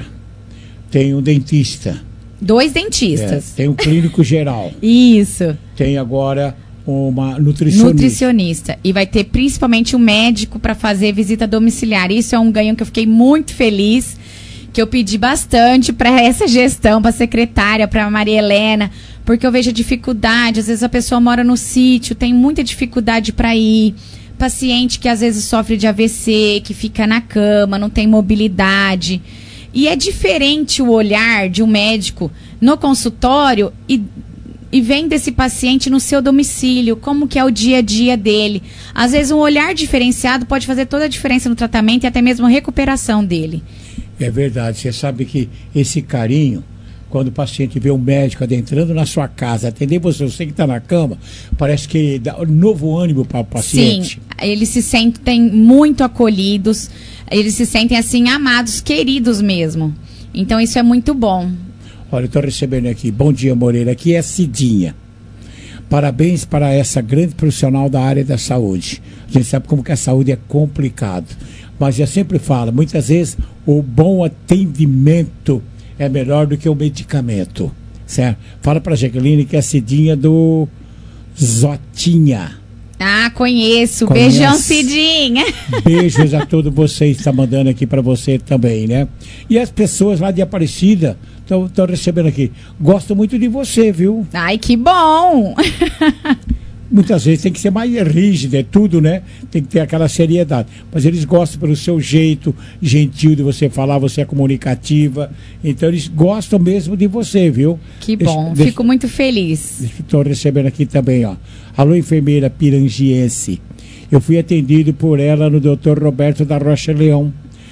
Tem um dentista. 2 dentistas. Tem um clínico geral. Isso. Tem agora uma nutricionista. E vai ter principalmente um médico para fazer visita domiciliar. Isso é um ganho que eu fiquei muito feliz, que eu pedi bastante para essa gestão, para a secretária, para a Maria Helena, porque eu vejo a dificuldade. Às vezes a pessoa mora no sítio, tem muita dificuldade para ir. Paciente que às vezes sofre de AVC, que fica na cama, não tem mobilidade. E é diferente o olhar de um médico no consultório e vem desse paciente no seu domicílio, como que é o dia a dia dele. Às vezes um olhar diferenciado pode fazer toda a diferença no tratamento e até mesmo a recuperação dele. É verdade, você sabe que esse carinho, quando o paciente vê um médico adentrando na sua casa, atender você que está na cama, parece que dá um novo ânimo para o paciente. Sim, eles se sentem muito acolhidos, eles se sentem assim amados, queridos mesmo. Então isso é muito bom. Olha, eu estou recebendo aqui, bom dia Moreira, aqui é Cidinha. Parabéns para essa grande profissional da área da saúde. A gente sabe como que a saúde é complicado, mas eu sempre falo, muitas vezes o bom atendimento é melhor do que o medicamento, certo? Fala pra Jaqueline que é a Cidinha do Zotinha. Conheço. Beijão, Cidinha. Beijos a todos vocês, está mandando aqui para você também, né? E as pessoas lá de Aparecida estão recebendo aqui. Gosto muito de você, viu? Ai, que bom! Muitas vezes tem que ser mais rígido, é tudo, né? Tem que ter aquela seriedade. Mas eles gostam pelo seu jeito gentil de você falar, você é comunicativa. Então eles gostam mesmo de você, viu? Que bom, fico muito feliz. Estou recebendo aqui também, ó. Alô, enfermeira pirangiense. Eu fui atendido por ela no Dr. Roberto da Rocha Leão.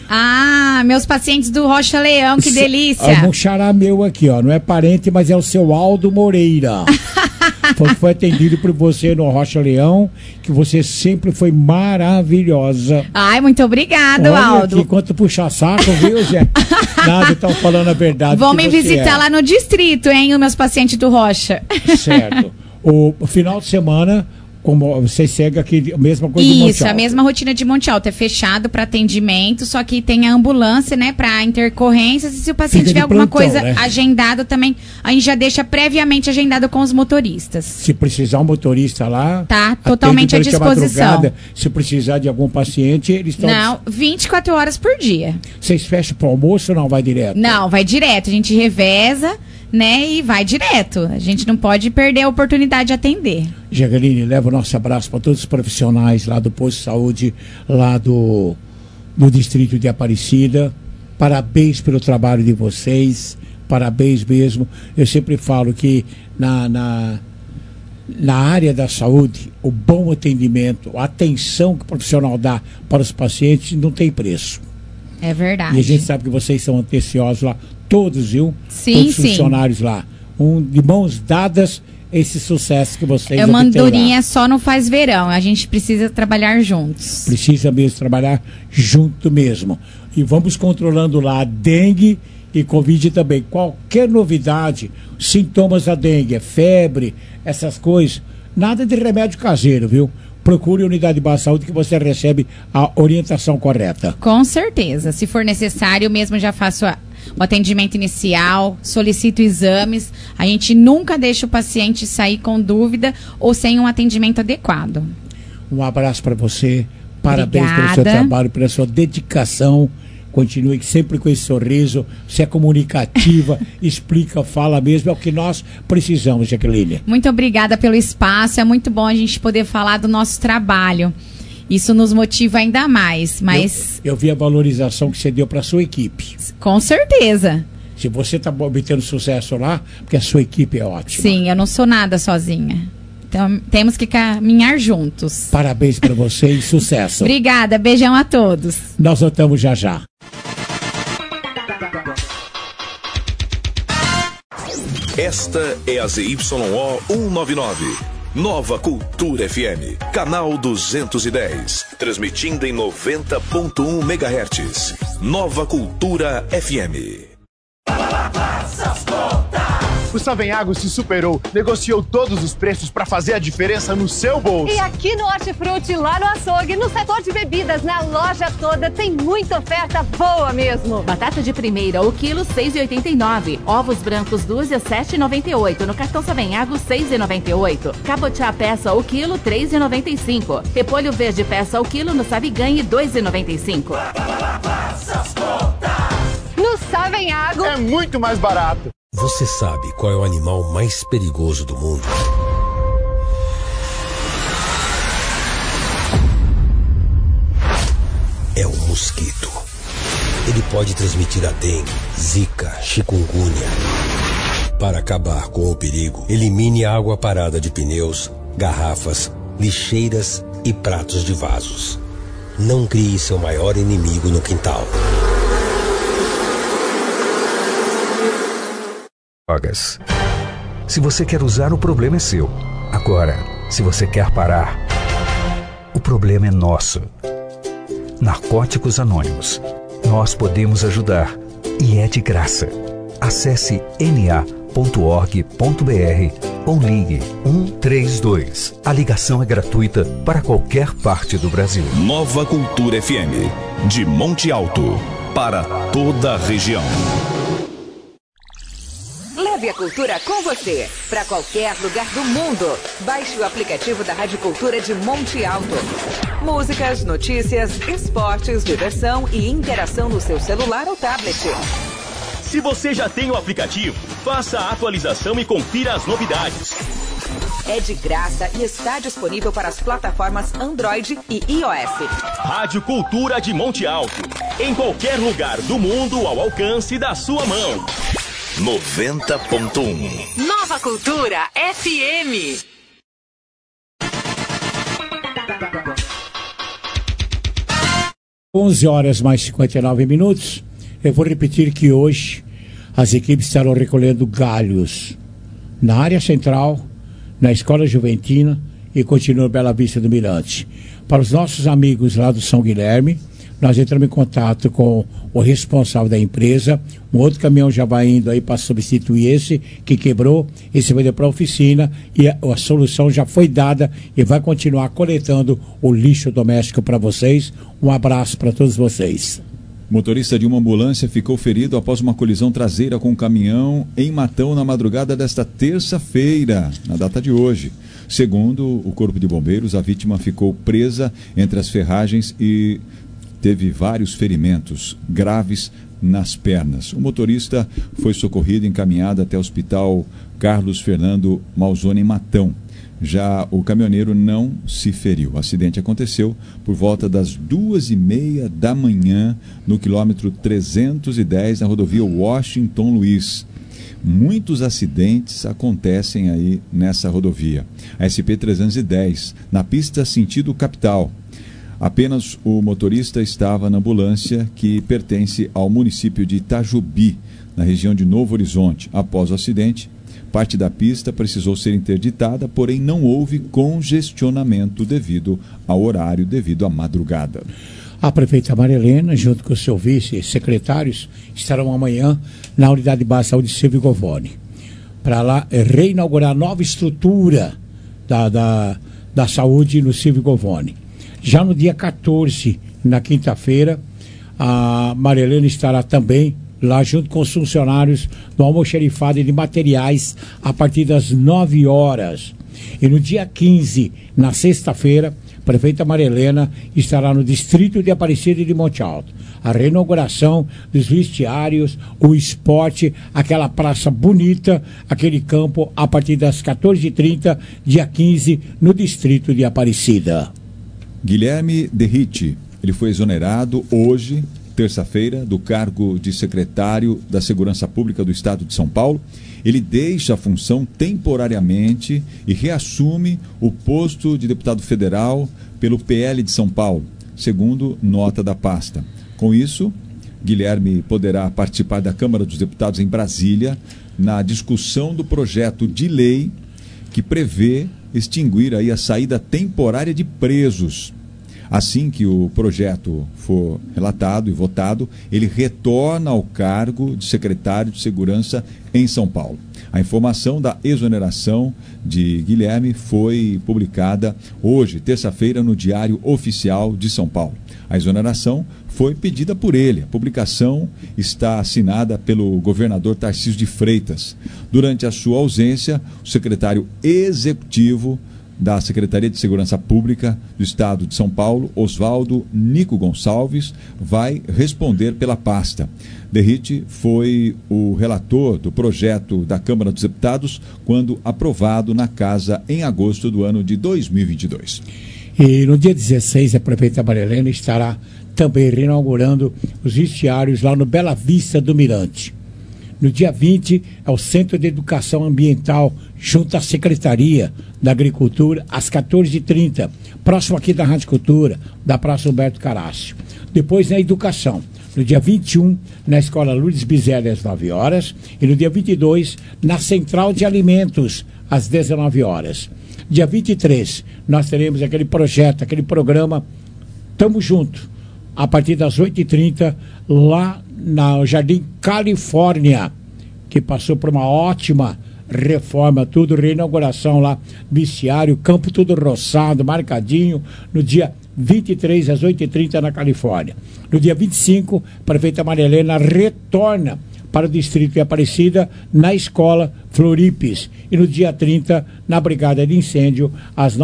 Meus pacientes do Rocha Leão, que delícia. É um xará meu aqui, ó. Não é parente, mas é o seu Aldo Moreira. Foi atendido por você no Rocha Leão, que você sempre foi maravilhosa. Ai, muito obrigado, Olha Aldo. Aqui, enquanto puxar saco, viu, Zé? Nada, estão falando a verdade. Vão me visitar lá no distrito, hein, os meus pacientes do Rocha. Certo. O final de semana, como você segue aqui, a mesma coisa de Monte Alto. Isso, a mesma rotina de Monte Alto. É fechado para atendimento, só que tem a ambulância, né, para intercorrências. E se o paciente tiver alguma coisa agendado também, a gente já deixa previamente agendado com os motoristas. Se precisar um motorista lá... Tá totalmente à disposição. Se precisar de algum paciente, eles estão... Não, 24 horas por dia. Vocês fecham para o almoço ou não vai direto? Não, vai direto. A gente reveza, né, e vai direto. A gente não pode perder a oportunidade de atender. Jaqueline, leva o nosso abraço para todos os profissionais lá do posto de saúde, lá do Distrito de Aparecida. Parabéns pelo trabalho de vocês, parabéns mesmo. Eu sempre falo que na área da saúde, o bom atendimento, a atenção que o profissional dá para os pacientes não tem preço. É verdade. E a gente sabe que vocês são atenciosos lá, todos, viu? Sim, todos os sim. funcionários lá. De mãos dadas, esse sucesso que vocês É uma obterão. andorinha só não faz verão. A gente precisa trabalhar juntos. Precisa mesmo trabalhar junto mesmo. E vamos controlando lá a dengue e Covid também. Qualquer novidade, sintomas da dengue, febre, essas coisas, nada de remédio caseiro, viu? Procure a unidade de base de saúde que você recebe a orientação correta. Com certeza. Se for necessário, eu mesmo já faço o atendimento inicial, solicito exames. A gente nunca deixa o paciente sair com dúvida ou sem um atendimento adequado. Um abraço para você. Parabéns Obrigada. pelo seu trabalho, pela sua dedicação. Continue sempre com esse sorriso. Você é comunicativa, explica, fala mesmo. É o que nós precisamos, Jaqueline. Muito obrigada pelo espaço. É muito bom a gente poder falar do nosso trabalho. Isso nos motiva ainda mais. Mas Eu vi a valorização que você deu para a sua equipe. Com certeza. Se você está obtendo sucesso lá, porque a sua equipe é ótima. Sim, eu não sou nada sozinha. Então temos que caminhar juntos. Parabéns para você e sucesso. Obrigada, beijão a todos. Nós voltamos já já. Esta é a ZYO 199. Nova Cultura FM, canal 210, transmitindo em 90.1 MHz. Nova Cultura FM. O Savenhago se superou, negociou todos os preços para fazer a diferença no seu bolso. E aqui no Hortifruti, lá no açougue, no setor de bebidas, na loja toda, tem muita oferta boa mesmo. Batata de primeira, o quilo 6,89. Ovos brancos dúzia 7,98. No cartão Savenhago 6,98. Cabotiá peça o quilo 3,95. Repolho verde peça o quilo no Saviganhe 2,95. No Savenhago é muito mais barato. Você sabe qual é o animal mais perigoso do mundo? É o mosquito. Ele pode transmitir a dengue, zika, chikungunya. Para acabar com o perigo, elimine a água parada de pneus, garrafas, lixeiras e pratos de vasos. Não crie seu maior inimigo no quintal. Drogas. Se você quer usar, o problema é seu. Agora, se você quer parar, o problema é nosso. Narcóticos Anônimos. Nós podemos ajudar e é de graça. Acesse na.org.br ou ligue 132. A ligação é gratuita para qualquer parte do Brasil. Nova Cultura FM, de Monte Alto, para toda a região. Leve a cultura com você, para qualquer lugar do mundo. Baixe o aplicativo da Rádio Cultura de Monte Alto. Músicas, notícias, esportes, diversão e interação no seu celular ou tablet. Se você já tem o aplicativo, faça a atualização e confira as novidades. É de graça e está disponível para as plataformas Android e iOS. Rádio Cultura de Monte Alto. Em qualquer lugar do mundo ao alcance da sua mão. 90.1 Nova Cultura FM. Onze horas mais 59 minutos. Eu vou repetir que hoje as equipes estarão recolhendo galhos na área central, na Escola Juventina e continua Bela Vista do Mirante. Para os nossos amigos lá do São Guilherme, nós entramos em contato com o responsável da empresa. Um outro caminhão já vai indo aí para substituir esse que quebrou. Esse vai para a oficina e a solução já foi dada e vai continuar coletando o lixo doméstico para vocês. Um abraço para todos vocês. Motorista de uma ambulância ficou ferido após uma colisão traseira com um caminhão em Matão na madrugada desta terça-feira, na data de hoje. Segundo o Corpo de Bombeiros, a vítima ficou presa entre as ferragens e teve vários ferimentos graves nas pernas. O motorista foi socorrido e encaminhado até o Hospital Carlos Fernando Malzone em Matão. Já o caminhoneiro não se feriu. O acidente aconteceu por volta das 2h30 da manhã no quilômetro 310 na rodovia Washington Luiz. Muitos acidentes acontecem aí nessa rodovia. A SP-310, na pista sentido capital. Apenas o motorista estava na ambulância que pertence ao município de Itajubi, na região de Novo Horizonte. Após o acidente, parte da pista precisou ser interditada, porém não houve congestionamento devido ao horário, devido à madrugada. A prefeita Maria Helena, junto com o seu vice e secretários, estarão amanhã na Unidade Básica de Saúde Silvio Govoni, para lá reinaugurar a nova estrutura da saúde no Silvio Govoni. Já no dia 14, na quinta-feira, a Maria Helena estará também lá junto com os funcionários do almoxerifado de materiais a partir das 9 horas. E no dia 15, na sexta-feira, a prefeita Maria Helena estará no distrito de Aparecida e de Monte Alto. A reinauguração dos vestiários, o esporte, aquela praça bonita, aquele campo, a partir das 14h30, dia 15, no distrito de Aparecida. Guilherme Derrite, ele foi exonerado hoje, terça-feira, do cargo de secretário da Segurança Pública do Estado de São Paulo. Ele deixa a função temporariamente e reassume o posto de deputado federal pelo PL de São Paulo, segundo nota da pasta. Com isso, Guilherme poderá participar da Câmara dos Deputados em Brasília na discussão do projeto de lei que prevê extinguir aí a saída temporária de presos. Assim que o projeto for relatado e votado, ele retorna ao cargo de secretário de Segurança em São Paulo. A informação da exoneração de Guilherme foi publicada hoje, terça-feira, no Diário Oficial de São Paulo. A exoneração foi pedida por ele. A publicação está assinada pelo governador Tarcísio de Freitas. Durante a sua ausência, o secretário executivo da Secretaria de Segurança Pública do Estado de São Paulo, Oswaldo Nico Gonçalves, vai responder pela pasta. Derrite foi o relator do projeto da Câmara dos Deputados quando aprovado na Casa em agosto do ano de 2022. E no dia 16, a prefeita Maria Helena estará também reinaugurando os vestiários lá no Bela Vista do Mirante. No dia 20, é o Centro de Educação Ambiental, junto à Secretaria da Agricultura, às 14h30, próximo aqui da Rádio Cultura, da Praça Humberto Carácio. Depois, na Educação, no dia 21, na Escola Lourdes Bizelli, às 9 horas, e no dia 22, na Central de Alimentos, às 19 horas. Dia 23, nós teremos aquele projeto, aquele programa Tamo Junto, a partir das 8h30, lá no Jardim Califórnia, que passou por uma ótima reforma, tudo, reinauguração lá, vestiário, campo tudo roçado, marcadinho, no dia 23 às 8h30 na Califórnia. No dia 25, a prefeita Maria Helena retorna para o distrito de Aparecida, na escola Floripes. E no dia 30, na Brigada de Incêndio, às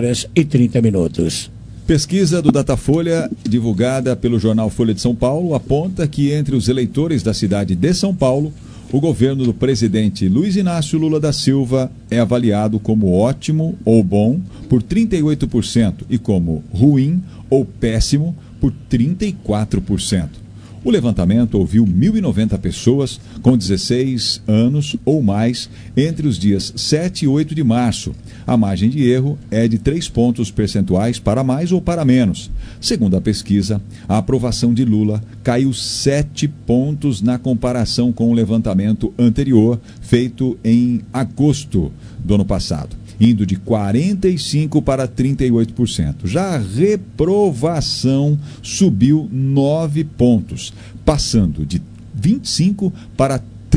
9h30. Pesquisa do Datafolha, divulgada pelo jornal Folha de São Paulo, aponta que entre os eleitores da cidade de São Paulo, o governo do presidente Luiz Inácio Lula da Silva é avaliado como ótimo ou bom por 38% e como ruim ou péssimo por 34%. O levantamento ouviu 1.090 pessoas com 16 anos ou mais entre os dias 7 e 8 de março. A margem de erro é de 3 pontos percentuais para mais ou para menos. Segundo a pesquisa, a aprovação de Lula caiu 7 pontos na comparação com o levantamento anterior, feito em agosto do ano passado, indo de 45% para 38%. Já a reprovação subiu 9 pontos, passando de 25% para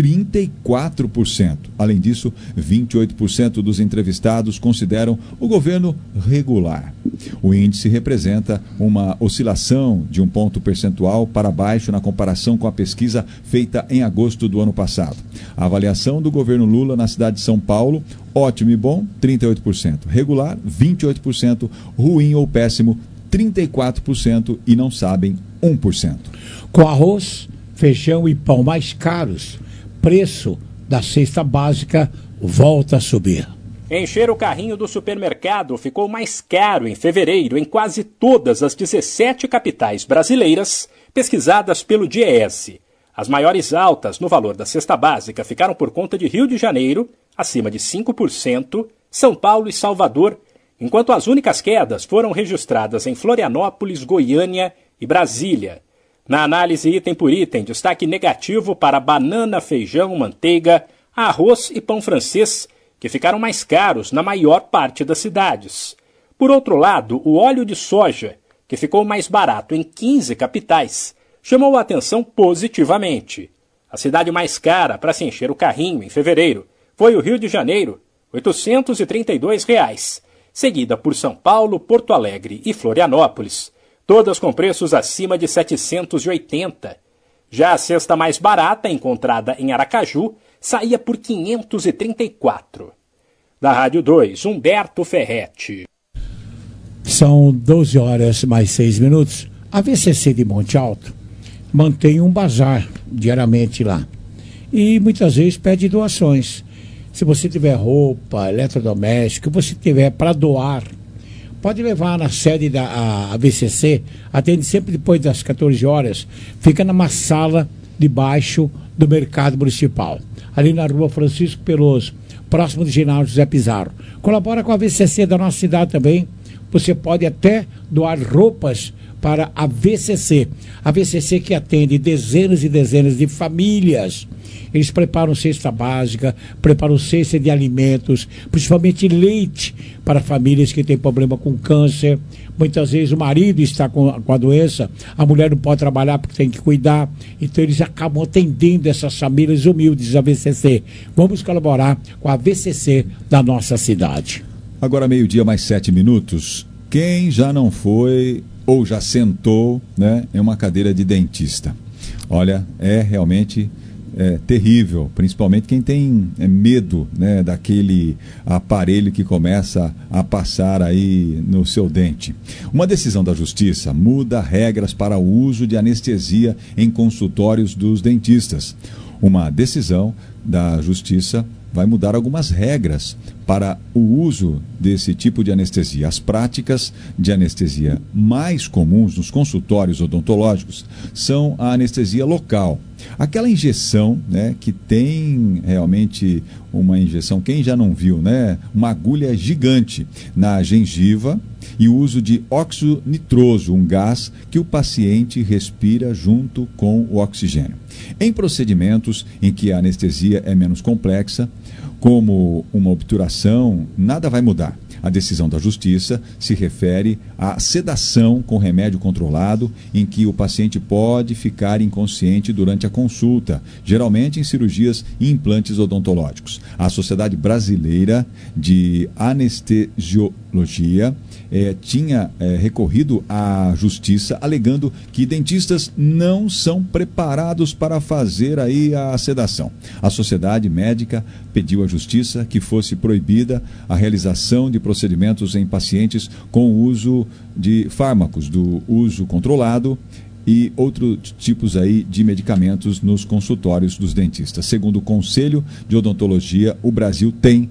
34%. Além disso, 28% dos entrevistados consideram o governo regular. O índice representa uma oscilação de 1 ponto percentual para baixo na comparação com a pesquisa feita em agosto do ano passado. A avaliação do governo Lula na cidade de São Paulo: ótimo e bom, 38%. Regular, 28%. Ruim ou péssimo, 34%. E não sabem, 1%. Com arroz, feijão e pão mais caros, preço da cesta básica volta a subir. Encher o carrinho do supermercado ficou mais caro em fevereiro em quase todas as 17 capitais brasileiras pesquisadas pelo DIEESE. As maiores altas no valor da cesta básica ficaram por conta de Rio de Janeiro, acima de 5%, São Paulo e Salvador, enquanto as únicas quedas foram registradas em Florianópolis, Goiânia e Brasília. Na análise item por item, destaque negativo para banana, feijão, manteiga, arroz e pão francês, que ficaram mais caros na maior parte das cidades. Por outro lado, o óleo de soja, que ficou mais barato em 15 capitais, chamou a atenção positivamente. A cidade mais cara para se encher o carrinho em fevereiro foi o Rio de Janeiro, R$ 832, seguida por São Paulo, Porto Alegre e Florianópolis, todas com preços acima de 780. Já a cesta mais barata, encontrada em Aracaju, saía por 534. Da Rádio 2, Humberto Ferretti. São 12 horas mais 6 minutos. A VCC de Monte Alto mantém um bazar diariamente lá. E muitas vezes pede doações. Se você tiver roupa, eletrodoméstico, você tiver para doar, pode levar na sede da VCC, atende sempre depois das 14 horas, fica numa sala debaixo do Mercado Municipal, ali na rua Francisco Peloso, próximo do ginásio José Pizarro. Colabora com a VCC da nossa cidade também. Você pode até doar roupas para a VCC. A VCC que atende dezenas e dezenas de famílias. Eles preparam cesta básica, preparam cesta de alimentos, principalmente leite para famílias que têm problema com câncer. Muitas vezes o marido está com a doença, a mulher não pode trabalhar porque tem que cuidar. Então eles acabam atendendo essas famílias humildes da VCC. Vamos colaborar com a VCC da nossa cidade. Agora 12:07. Quem já não foi ou já sentou, né, em uma cadeira de dentista? Olha, é realmente terrível, principalmente quem tem medo, né, daquele aparelho que começa a passar aí no seu dente. Uma decisão da Justiça muda regras para o uso de anestesia em consultórios dos dentistas. Uma decisão da Justiça vai mudar algumas regras para o uso desse tipo de anestesia. As práticas de anestesia mais comuns nos consultórios odontológicos são a anestesia local. Aquela injeção, né, que tem realmente uma injeção, quem já não viu, né, uma agulha gigante na gengiva e o uso de óxido nitroso, um gás que o paciente respira junto com o oxigênio. Em procedimentos em que a anestesia é menos complexa, como uma obturação, nada vai mudar. A decisão da Justiça se refere à sedação com remédio controlado, em que o paciente pode ficar inconsciente durante a consulta, geralmente em cirurgias e implantes odontológicos. A Sociedade Brasileira de Anestesiologia tinha recorrido à Justiça, alegando que dentistas não são preparados para fazer aí a sedação. A Sociedade Médica pediu à Justiça que fosse proibida a realização de procedimentos em pacientes com o uso de fármacos do uso controlado e outros tipos aí de medicamentos nos consultórios dos dentistas. Segundo o Conselho de Odontologia, o Brasil tem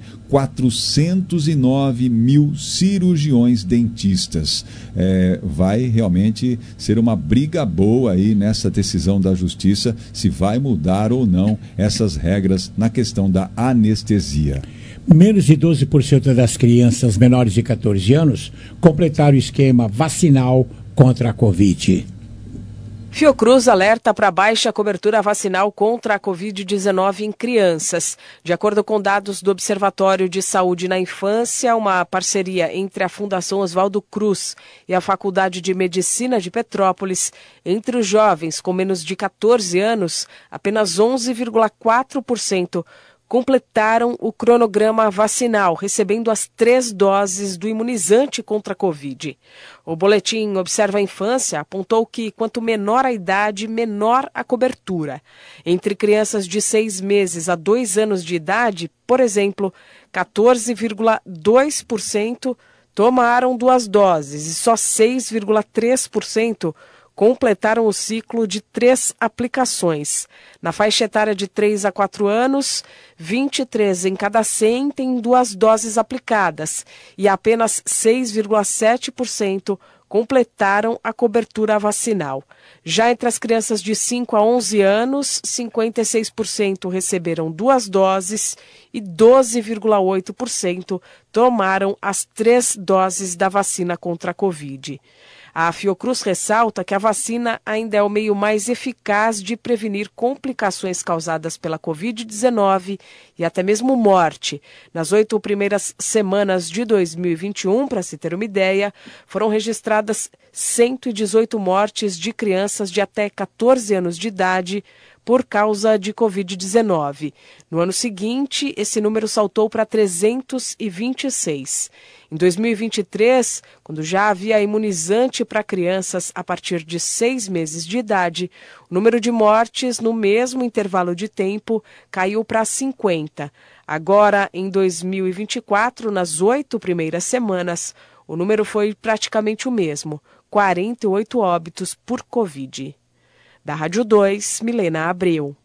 409 mil cirurgiões dentistas. Vai realmente ser uma briga boa aí nessa decisão da Justiça, se vai mudar ou não essas regras na questão da anestesia. Menos de 12% das crianças menores de 14 anos completaram o esquema vacinal contra a Covid. Fiocruz alerta para baixa cobertura vacinal contra a Covid-19 em crianças. De acordo com dados do Observatório de Saúde na Infância, uma parceria entre a Fundação Oswaldo Cruz e a Faculdade de Medicina de Petrópolis, entre os jovens com menos de 14 anos, apenas 11,4% completaram o cronograma vacinal, recebendo as 3 doses do imunizante contra a Covid. O boletim Observa a Infância apontou que quanto menor a idade, menor a cobertura. Entre crianças de 6 meses a 2 anos de idade, por exemplo, 14,2% tomaram 2 doses e só 6,3% completaram o ciclo de 3 aplicações. Na faixa etária de 3 a 4 anos, 23 em cada 100 têm 2 doses aplicadas e apenas 6,7% completaram a cobertura vacinal. Já entre as crianças de 5 a 11 anos, 56% receberam 2 doses e 12,8% tomaram as 3 doses da vacina contra a Covid. A Fiocruz ressalta que a vacina ainda é o meio mais eficaz de prevenir complicações causadas pela Covid-19 e até mesmo morte. Nas 8 primeiras semanas de 2021, para se ter uma ideia, foram registradas 118 mortes de crianças de até 14 anos de idade por causa de Covid-19. No ano seguinte, esse número saltou para 326. Em 2023, quando já havia imunizante para crianças a partir de 6 meses de idade, o número de mortes no mesmo intervalo de tempo caiu para 50. Agora, em 2024, nas 8 primeiras semanas, o número foi praticamente o mesmo, 48 óbitos por Covid. Da Rádio 2, Milena Abreu.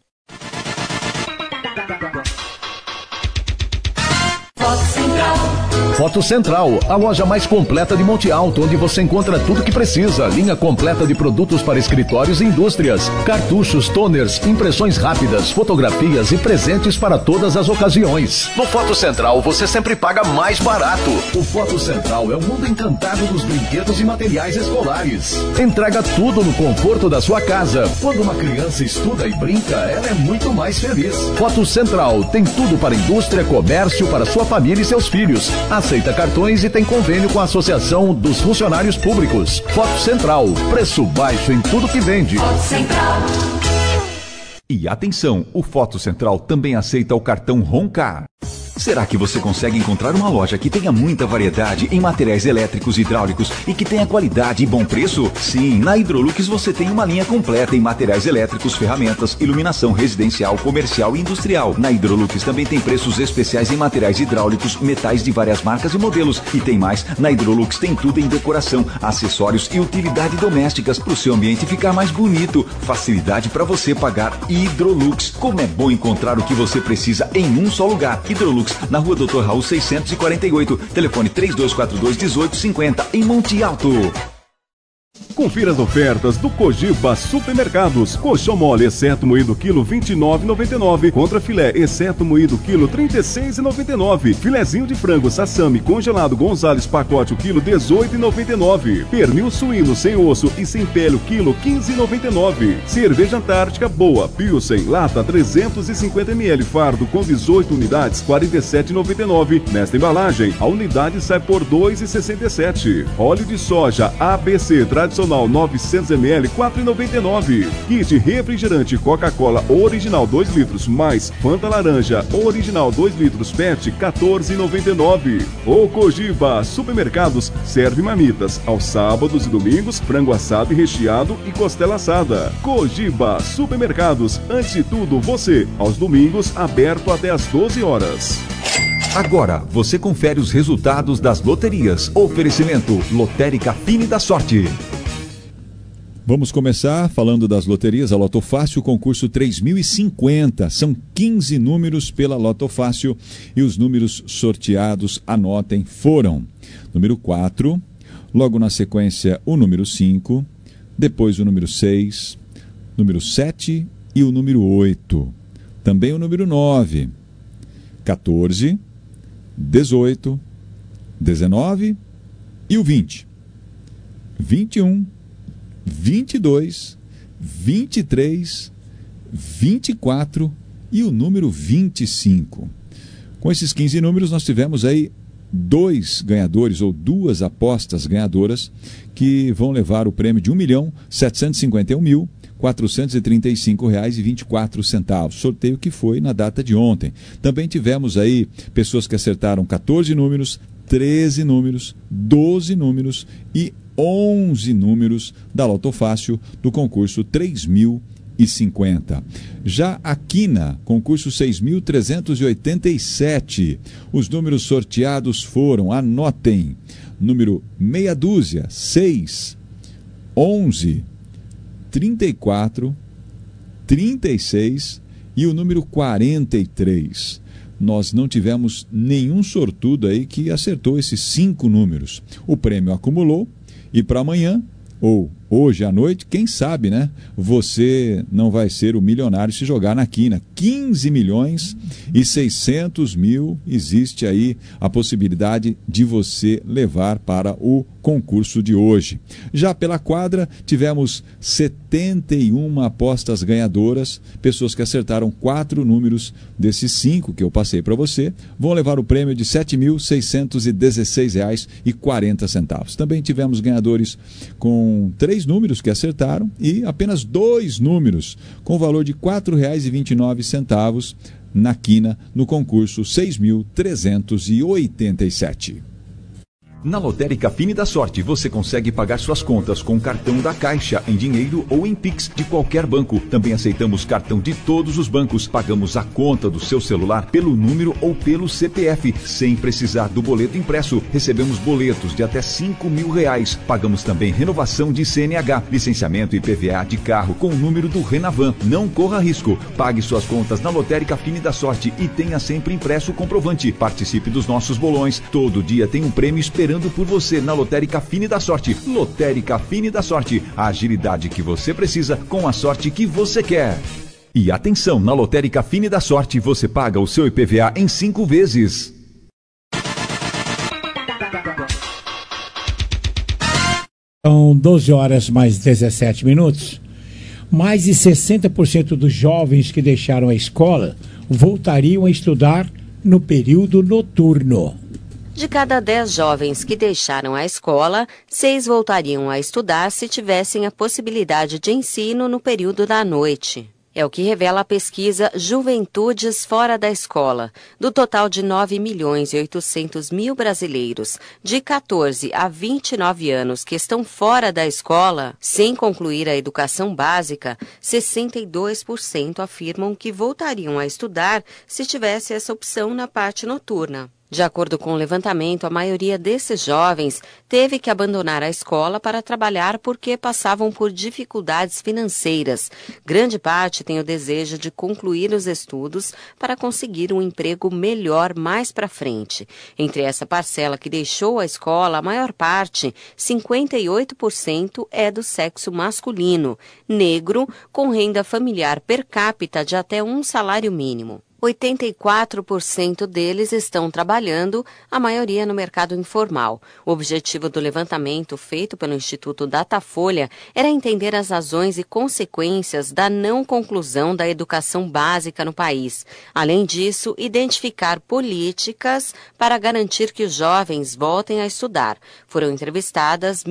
Foto Central, a loja mais completa de Monte Alto, onde você encontra tudo que precisa. Linha completa de produtos para escritórios e indústrias, cartuchos, toners, impressões rápidas, fotografias e presentes para todas as ocasiões. No Foto Central, você sempre paga mais barato. O Foto Central é o mundo encantado dos brinquedos e materiais escolares. Entrega tudo no conforto da sua casa. Quando uma criança estuda e brinca, ela é muito mais feliz. Foto Central tem tudo para indústria, comércio, para sua família e seus filhos. Aceita cartões e tem convênio com a Associação dos Funcionários Públicos. Foto Central, preço baixo em tudo que vende. Foto Central. E atenção, o Foto Central também aceita o cartão Roncar. Será que você consegue encontrar uma loja que tenha muita variedade em materiais elétricos e hidráulicos e que tenha qualidade e bom preço? Sim, na Hidrolux você tem uma linha completa em materiais elétricos, ferramentas, iluminação residencial, comercial e industrial. Na Hidrolux também tem preços especiais em materiais hidráulicos, metais de várias marcas e modelos. E tem mais, na Hidrolux tem tudo em decoração, acessórios e utilidade domésticas para o seu ambiente ficar mais bonito. Facilidade para você pagar. Hidrolux. Como é bom encontrar o que você precisa em um só lugar. Hidrolux, na Rua Dr. Raul 648, telefone 3242-1850, em Monte Alto. Confira as ofertas do Cogiba Supermercados. Colchão mole, exceto moído quilo, R$ 29,99. Contra filé, exceto moído quilo, R$ 36,99. Filezinho de frango Sassami congelado Gonzales pacote o quilo, R$ 18,99. Pernil suíno sem osso e sem pele o quilo, R$ 15,99. Cerveja Antártica Boa Pilsen lata 350 ml fardo com 18 unidades, R$ 47,99. Nesta embalagem, a unidade sai por R$ 2,67. Óleo de soja ABC tradicional 900 ml, R$ 4,99. Kit refrigerante Coca-Cola original 2 litros mais Fanta laranja original 2 litros PET, R$ 14,99. O Cogiba Supermercados serve marmitas aos sábados e domingos, frango assado e recheado e costela assada. Cogiba Supermercados, antes de tudo você, aos domingos aberto até às 12 horas. Agora, você confere os resultados das loterias. Oferecimento Lotérica Fine da Sorte. Vamos começar falando das loterias. A Loto Fácil, concurso 3050. São 15 números pela Loto Fácil e os números sorteados, anotem, foram número 4, logo na sequência o número 5, depois o número 6, número 7 e o número 8. Também o número 9, 14, 18, 19 e o 20. 21, 22, 23, 24 e o número 25. Com esses 15 números nós tivemos aí 2 ganhadores ou 2 apostas ganhadoras que vão levar o prêmio de R$ 1.751.435,24. Sorteio que foi na data de ontem. Também tivemos aí pessoas que acertaram 14 números, 13 números, 12 números e 11 números da Loto Fácil do concurso 3050. Já a Quina, concurso 6.387. Os números sorteados foram, anotem, número meia dúzia, 6, 11, 34, 36 e o número 43. Nós não tivemos nenhum sortudo aí que acertou esses 5 números. O prêmio acumulou e para amanhã, ou hoje à noite, quem sabe, né? Você não vai ser o milionário se jogar na quina. 15 milhões e 600 mil existe aí a possibilidade de você levar para o concurso de hoje. Já pela quadra, tivemos 71 apostas ganhadoras, pessoas que acertaram 4 números desses 5 que eu passei para você, vão levar o prêmio de R$ 7.616,40. Também tivemos ganhadores com 3 números que acertaram e apenas 2 números com valor de R$ 4,29 na quina no concurso 6.387. Na Lotérica Fine da Sorte, você consegue pagar suas contas com cartão da Caixa, em dinheiro ou em Pix de qualquer banco. Também aceitamos cartão de todos os bancos. Pagamos a conta do seu celular pelo número ou pelo CPF, sem precisar do boleto impresso. Recebemos boletos de até R$5.000. Pagamos também renovação de CNH, licenciamento e PVA de carro com o número do Renavan. Não corra risco. Pague suas contas na Lotérica Fine da Sorte e tenha sempre impresso o comprovante. Participe dos nossos bolões. Todo dia tem um prêmio esperando por você na Lotérica Fine da Sorte. Lotérica Fine da Sorte, a agilidade que você precisa com a sorte que você quer. E atenção, na Lotérica Fine da Sorte você paga o seu IPVA em 5 vezes. São 12 horas mais 17 minutos. Mais de 60% dos jovens que deixaram a escola voltariam a estudar no período noturno. De cada 10 jovens que deixaram a escola, 6 voltariam a estudar se tivessem a possibilidade de ensino no período da noite. É o que revela a pesquisa Juventudes Fora da Escola. Do total de 9.800.000 brasileiros de 14 a 29 anos que estão fora da escola, sem concluir a educação básica, 62% afirmam que voltariam a estudar se tivesse essa opção na parte noturna. De acordo com o levantamento, a maioria desses jovens teve que abandonar a escola para trabalhar porque passavam por dificuldades financeiras. Grande parte tem o desejo de concluir os estudos para conseguir um emprego melhor mais para frente. Entre essa parcela que deixou a escola, a maior parte, 58%, é do sexo masculino, negro, com renda familiar per capita de até um salário mínimo. 84% deles estão trabalhando, a maioria no mercado informal. O objetivo do levantamento feito pelo Instituto Datafolha era entender as razões e consequências da não conclusão da educação básica no país. Além disso, identificar políticas para garantir que os jovens voltem a estudar. Foram entrevistadas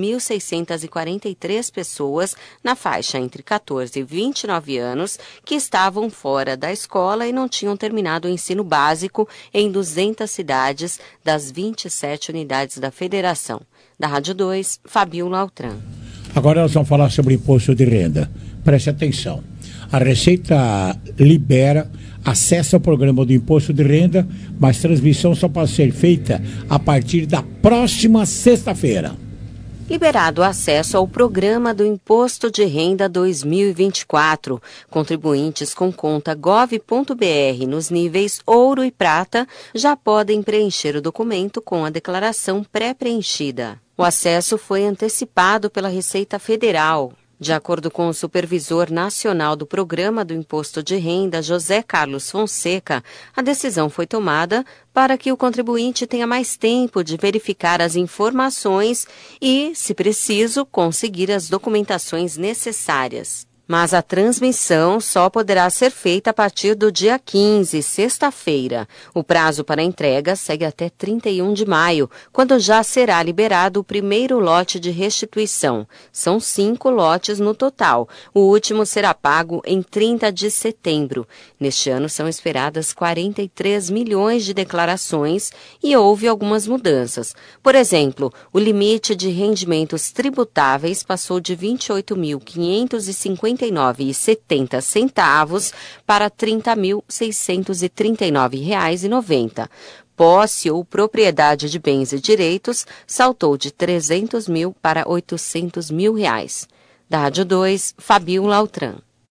1.643 pessoas na faixa entre 14 e 29 anos que estavam fora da escola e não tinham terminado o ensino básico em 200 cidades das 27 unidades da Federação. Da Rádio 2, Fabiola Altran. Agora nós vamos falar sobre o imposto de renda. Preste atenção. A Receita libera acesso ao programa do imposto de renda, mas transmissão só pode ser feita a partir da próxima sexta-feira. Liberado o acesso ao Programa do Imposto de Renda 2024. Contribuintes com conta gov.br nos níveis ouro e prata já podem preencher o documento com a declaração pré-preenchida. O acesso foi antecipado pela Receita Federal. De acordo com o supervisor nacional do Programa do Imposto de Renda, José Carlos Fonseca, a decisão foi tomada para que o contribuinte tenha mais tempo de verificar as informações e, se preciso, conseguir as documentações necessárias. Mas a transmissão só poderá ser feita a partir do dia 15, sexta-feira. O prazo para entrega segue até 31 de maio, quando já será liberado o primeiro lote de restituição. São 5 lotes no total. O último será pago em 30 de setembro. Neste ano são esperadas 43 milhões de declarações e houve algumas mudanças. Por exemplo, o limite de rendimentos tributáveis passou de R$ 28.559,70 para R$ 30.639,90. Posse ou propriedade de bens e direitos saltou de R$ 300 mil para R$ 800 mil. Da Rádio 2, Fabio Lautran.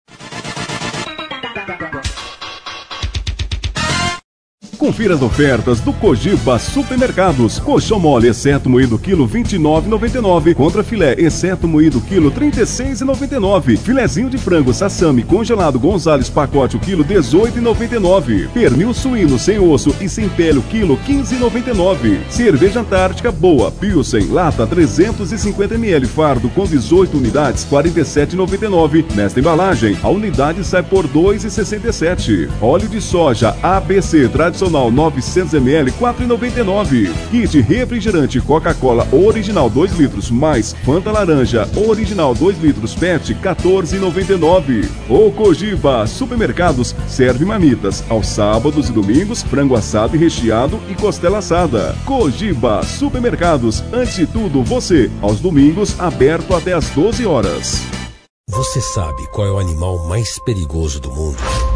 Confira as ofertas do Cogiba Supermercados. Colchão mole, exceto moído quilo 29,99. Contra filé, exceto moído quilo 36,99. Filezinho de frango sassami congelado Gonzales pacote o quilo 18,99. Pernil suíno sem osso e sem pele o quilo 15,99. Cerveja Antártica Boa Pilsen lata 350 ml fardo com 18 unidades 47,99. Nesta embalagem, a unidade sai por 2,67. Óleo de soja ABC tradicional 900 ml 4,99. Kit refrigerante Coca-Cola original 2 litros mais Fanta laranja original 2 litros PET 14,99. O Cogiba Supermercados serve marmitas aos sábados e domingos, frango assado e recheado e costela assada. Cogiba Supermercados, antes de tudo você, aos domingos aberto até às 12 horas. Você sabe qual é o animal mais perigoso do mundo?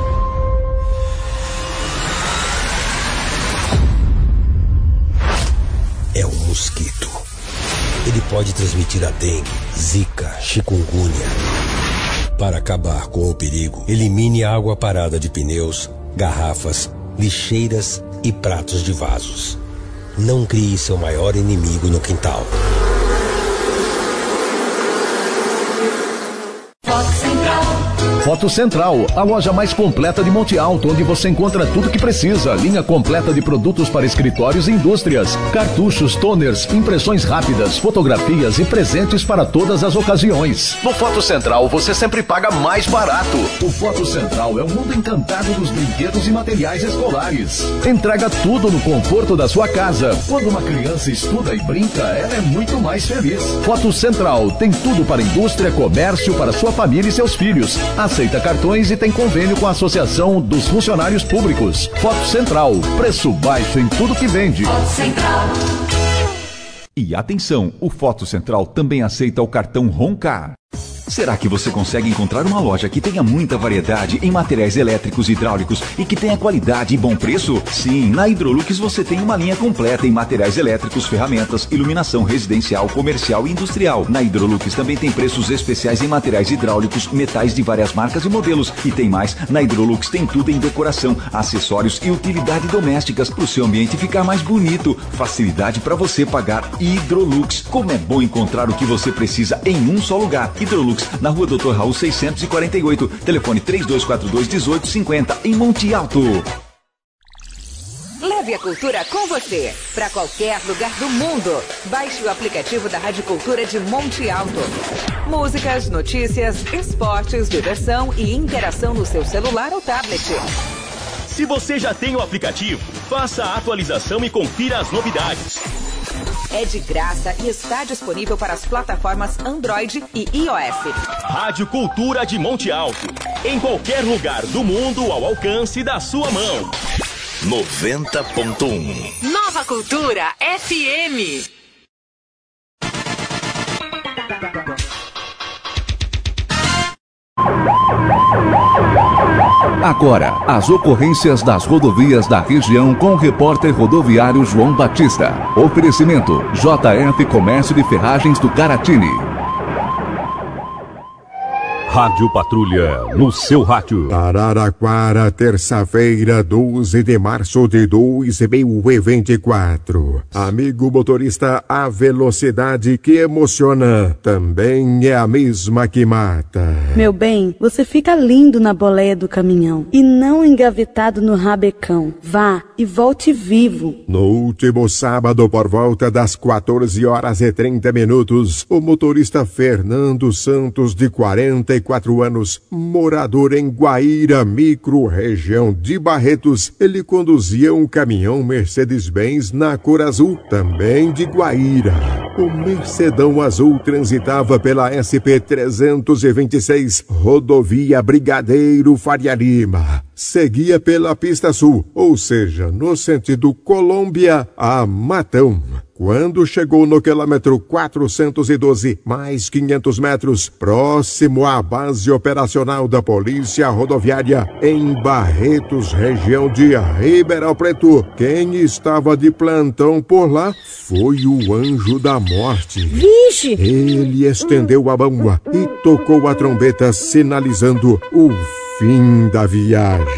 É um mosquito. Ele pode transmitir a dengue, zika, chikungunya. Para acabar com o perigo, elimine a água parada de pneus, garrafas, lixeiras e pratos de vasos. Não crie seu maior inimigo no quintal. Foto Central, a loja mais completa de Monte Alto, onde você encontra tudo que precisa. Linha completa de produtos para escritórios e indústrias. Cartuchos, toners, impressões rápidas, fotografias e presentes para todas as ocasiões. No Foto Central, você sempre paga mais barato. O Foto Central é o mundo encantado dos brinquedos e materiais escolares. Entrega tudo no conforto da sua casa. Quando uma criança estuda e brinca, ela é muito mais feliz. Foto Central tem tudo para indústria, comércio, para sua família e seus filhos. Aceita cartões e tem convênio com a Associação dos Funcionários Públicos. Foto Central, preço baixo em tudo que vende. Foto Central. E atenção, o Foto Central também aceita o cartão Roncar. Será que você consegue encontrar uma loja que tenha muita variedade em materiais elétricos e hidráulicos e que tenha qualidade e bom preço? Sim, na Hidrolux você tem uma linha completa em materiais elétricos, ferramentas, iluminação residencial, comercial e industrial. Na Hidrolux também tem preços especiais em materiais hidráulicos, metais de várias marcas e modelos. E tem mais, na Hidrolux tem tudo em decoração, acessórios e utilidade domésticas para o seu ambiente ficar mais bonito. Facilidade para você pagar. Hidrolux. Como é bom encontrar o que você precisa em um só lugar. Hidrolux, na Rua Dr. Raul 648, telefone 3242-1850, em Monte Alto. Leve a cultura com você, para qualquer lugar do mundo. Baixe o aplicativo da Rádio Cultura de Monte Alto. Músicas, notícias, esportes, diversão e interação no seu celular ou tablet. Se você já tem o aplicativo, faça a atualização e confira as novidades. É de graça e está disponível para as plataformas Android e iOS. Rádio Cultura de Monte Alto. Em qualquer lugar do mundo ao alcance da sua mão. 90.1 Nova Cultura FM. Agora, as ocorrências das rodovias da região com o repórter rodoviário João Batista. Oferecimento: JF Comércio de Ferragens do Caratini. Rádio Patrulha, no seu rádio. Araraquara, terça-feira, 12 de março de 2024. Amigo motorista, a velocidade que emociona também é a mesma que mata. Meu bem, você fica lindo na boleia do caminhão e não engavetado no rabecão. Vá e volte vivo. No último sábado, por volta das 14h30, o motorista Fernando Santos, de 44 anos, morador em Guaíra, micro-região de Barretos, ele conduzia um caminhão Mercedes-Benz na cor azul, também de Guaíra. O Mercedão azul transitava pela SP-326, rodovia Brigadeiro Faria Lima. seguia pela pista sul, ou seja, no sentido Colômbia a Matão. Quando chegou no quilômetro 412, mais 500 metros, próximo à base operacional da Polícia Rodoviária, em Barretos, região de Ribeirão Preto, quem estava de plantão por lá foi o Anjo da Morte. Vixe! Ele estendeu a mão e tocou a trombeta, sinalizando o fim da viagem.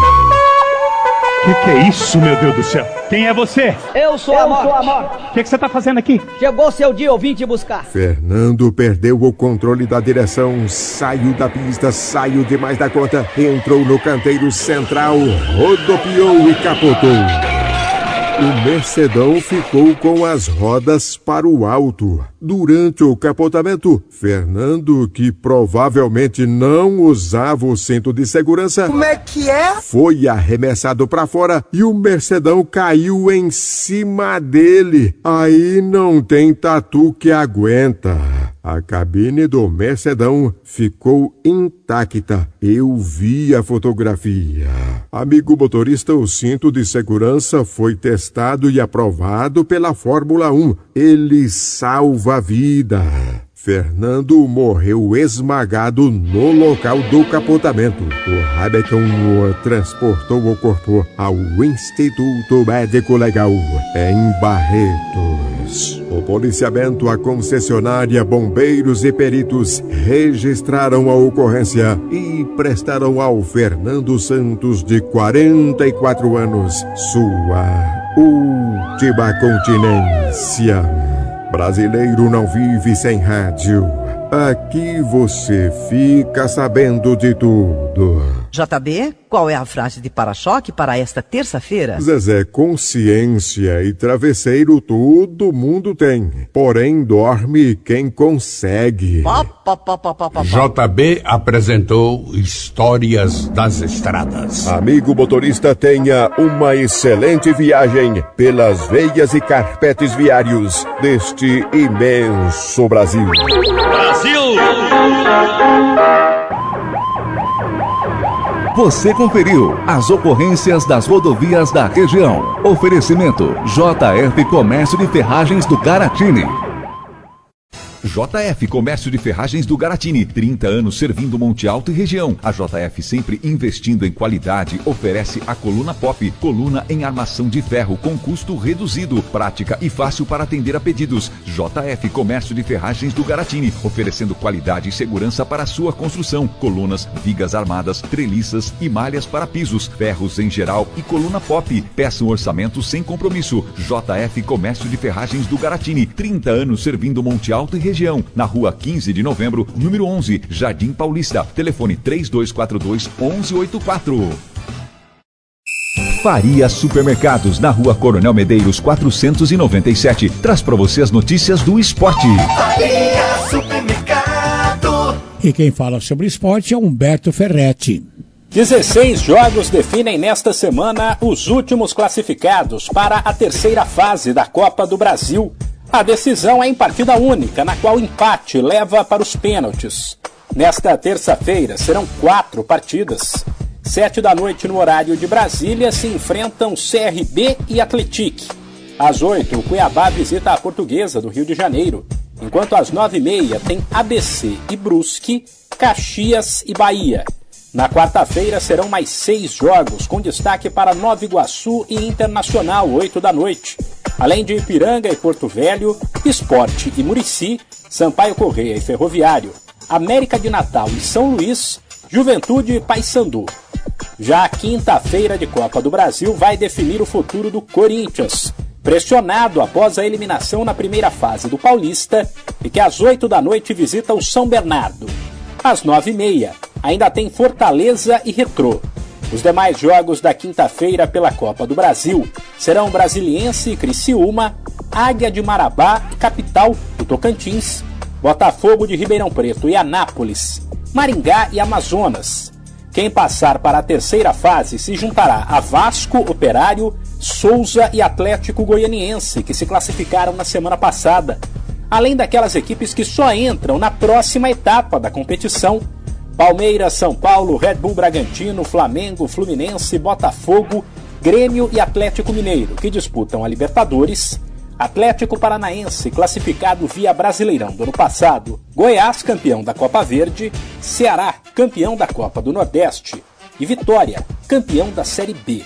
Que é isso, meu Deus do céu? Quem é você? Eu sou a morte. O que você tá fazendo aqui? Chegou seu dia, eu vim te buscar. Fernando perdeu o controle da direção, saiu da pista, saiu demais da conta, entrou no canteiro central, rodopiou e capotou. O Mercedão ficou com as rodas para o alto. Durante o capotamento, Fernando, que provavelmente não usava o cinto de segurança... Como é que é? Foi arremessado para fora e o Mercedão caiu em cima dele. Aí não tem tatu que aguenta. A cabine do Mercedão ficou intacta. Eu vi a fotografia. Amigo motorista, o cinto de segurança foi testado e aprovado pela Fórmula 1. Ele salva a vida. Fernando morreu esmagado no local do capotamento. O Rabecão transportou o corpo ao Instituto Médico Legal, em Barretos. O policiamento, a concessionária, bombeiros e peritos registraram a ocorrência e prestaram ao Fernando Santos, de 44 anos, sua última continência. Brasileiro não vive sem rádio. Aqui você fica sabendo de tudo. JB, qual é a frase de para-choque para esta terça-feira? Zezé, consciência e travesseiro todo mundo tem. Porém, dorme quem consegue. JB apresentou Histórias das Estradas. Amigo motorista, tenha uma excelente viagem pelas veias e carpetes viários deste imenso Brasil. Você conferiu as ocorrências das rodovias da região. Oferecimento JF Comércio de Ferragens do Garatini. JF Comércio de Ferragens do Garatini, 30 anos servindo Monte Alto e região. A JF, sempre investindo em qualidade, oferece a coluna Pop, coluna em armação de ferro com custo reduzido, prática e fácil para atender a pedidos. JF Comércio de Ferragens do Garatini, oferecendo qualidade e segurança para a sua construção. Colunas, vigas armadas, treliças e malhas para pisos, ferros em geral e coluna Pop. Peça um orçamento sem compromisso. JF Comércio de Ferragens do Garatini, 30 anos servindo Monte Alto e região, na rua 15 de novembro, número 11, Jardim Paulista. Telefone 3242-1184. Faria Supermercados, na rua Coronel Medeiros 497. Traz para você as notícias do esporte. Faria Supermercado. E quem fala sobre esporte é Humberto Ferretti. 16 jogos definem nesta semana os últimos classificados para a terceira fase da Copa do Brasil. A decisão é em partida única, na qual o empate leva para os pênaltis. Nesta terça-feira serão 4 partidas. 7 da noite no horário de Brasília se enfrentam CRB e Atlético. Às 8, o Cuiabá visita a Portuguesa do Rio de Janeiro, enquanto às 9h30 tem ABC e Brusque, Caxias e Bahia. Na quarta-feira serão mais 6 jogos, com destaque para Nova Iguaçu e Internacional, 8 da noite. Além de Ipiranga e Porto Velho, Sport e Murici, Sampaio Corrêa e Ferroviário, América de Natal e São Luís, Juventude e Paysandu. Já a quinta-feira de Copa do Brasil vai definir o futuro do Corinthians, pressionado após a eliminação na primeira fase do Paulista e que às 8 da noite visita o São Bernardo. Às 9h30 ainda tem Fortaleza e Retrô. Os demais jogos da quinta-feira pela Copa do Brasil serão Brasiliense e Criciúma, Águia de Marabá e Capital do Tocantins, Botafogo de Ribeirão Preto e Anápolis, Maringá e Amazonas. Quem passar para a terceira fase se juntará a Vasco, Operário, Souza e Atlético Goianiense, que se classificaram na semana passada, além daquelas equipes que só entram na próxima etapa da competição, Palmeiras, São Paulo, Red Bull Bragantino, Flamengo, Fluminense, Botafogo, Grêmio e Atlético Mineiro, que disputam a Libertadores. Atlético Paranaense, classificado via Brasileirão do ano passado. Goiás, campeão da Copa Verde. Ceará, campeão da Copa do Nordeste. E Vitória, campeão da Série B.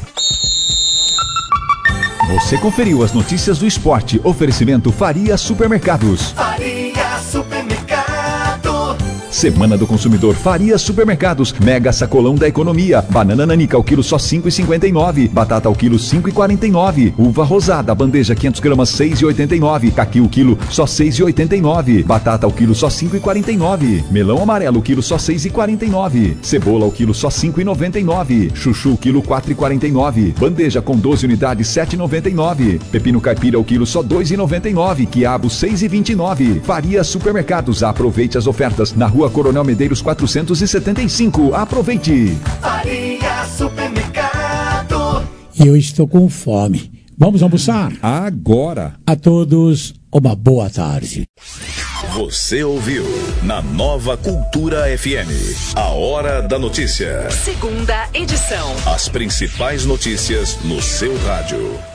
Você conferiu as notícias do esporte. Oferecimento Faria Supermercados. Faria Supermercados. Semana do Consumidor Faria Supermercados. Mega sacolão da economia. Banana nanica ao quilo só 5,59. Batata ao quilo 5,49. Uva rosada, bandeja 500 gramas 6,89. Caqui o quilo só 6,89. Batata ao quilo só 5,49. Melão amarelo o quilo só 6,49. Cebola ao quilo só 5,99. Chuchu o quilo 4,49. Bandeja com 12 unidades 7,99. Pepino caipira ao quilo só 2,99. Quiabo 6,29. Faria Supermercados. Aproveite as ofertas na Rua Coronel Medeiros 475. Aproveite. Faria Supermercado. E eu estou com fome. Vamos almoçar? Agora. A todos, uma boa tarde. Você ouviu na Nova Cultura FM. A Hora da Notícia. Segunda edição. As principais notícias no seu rádio.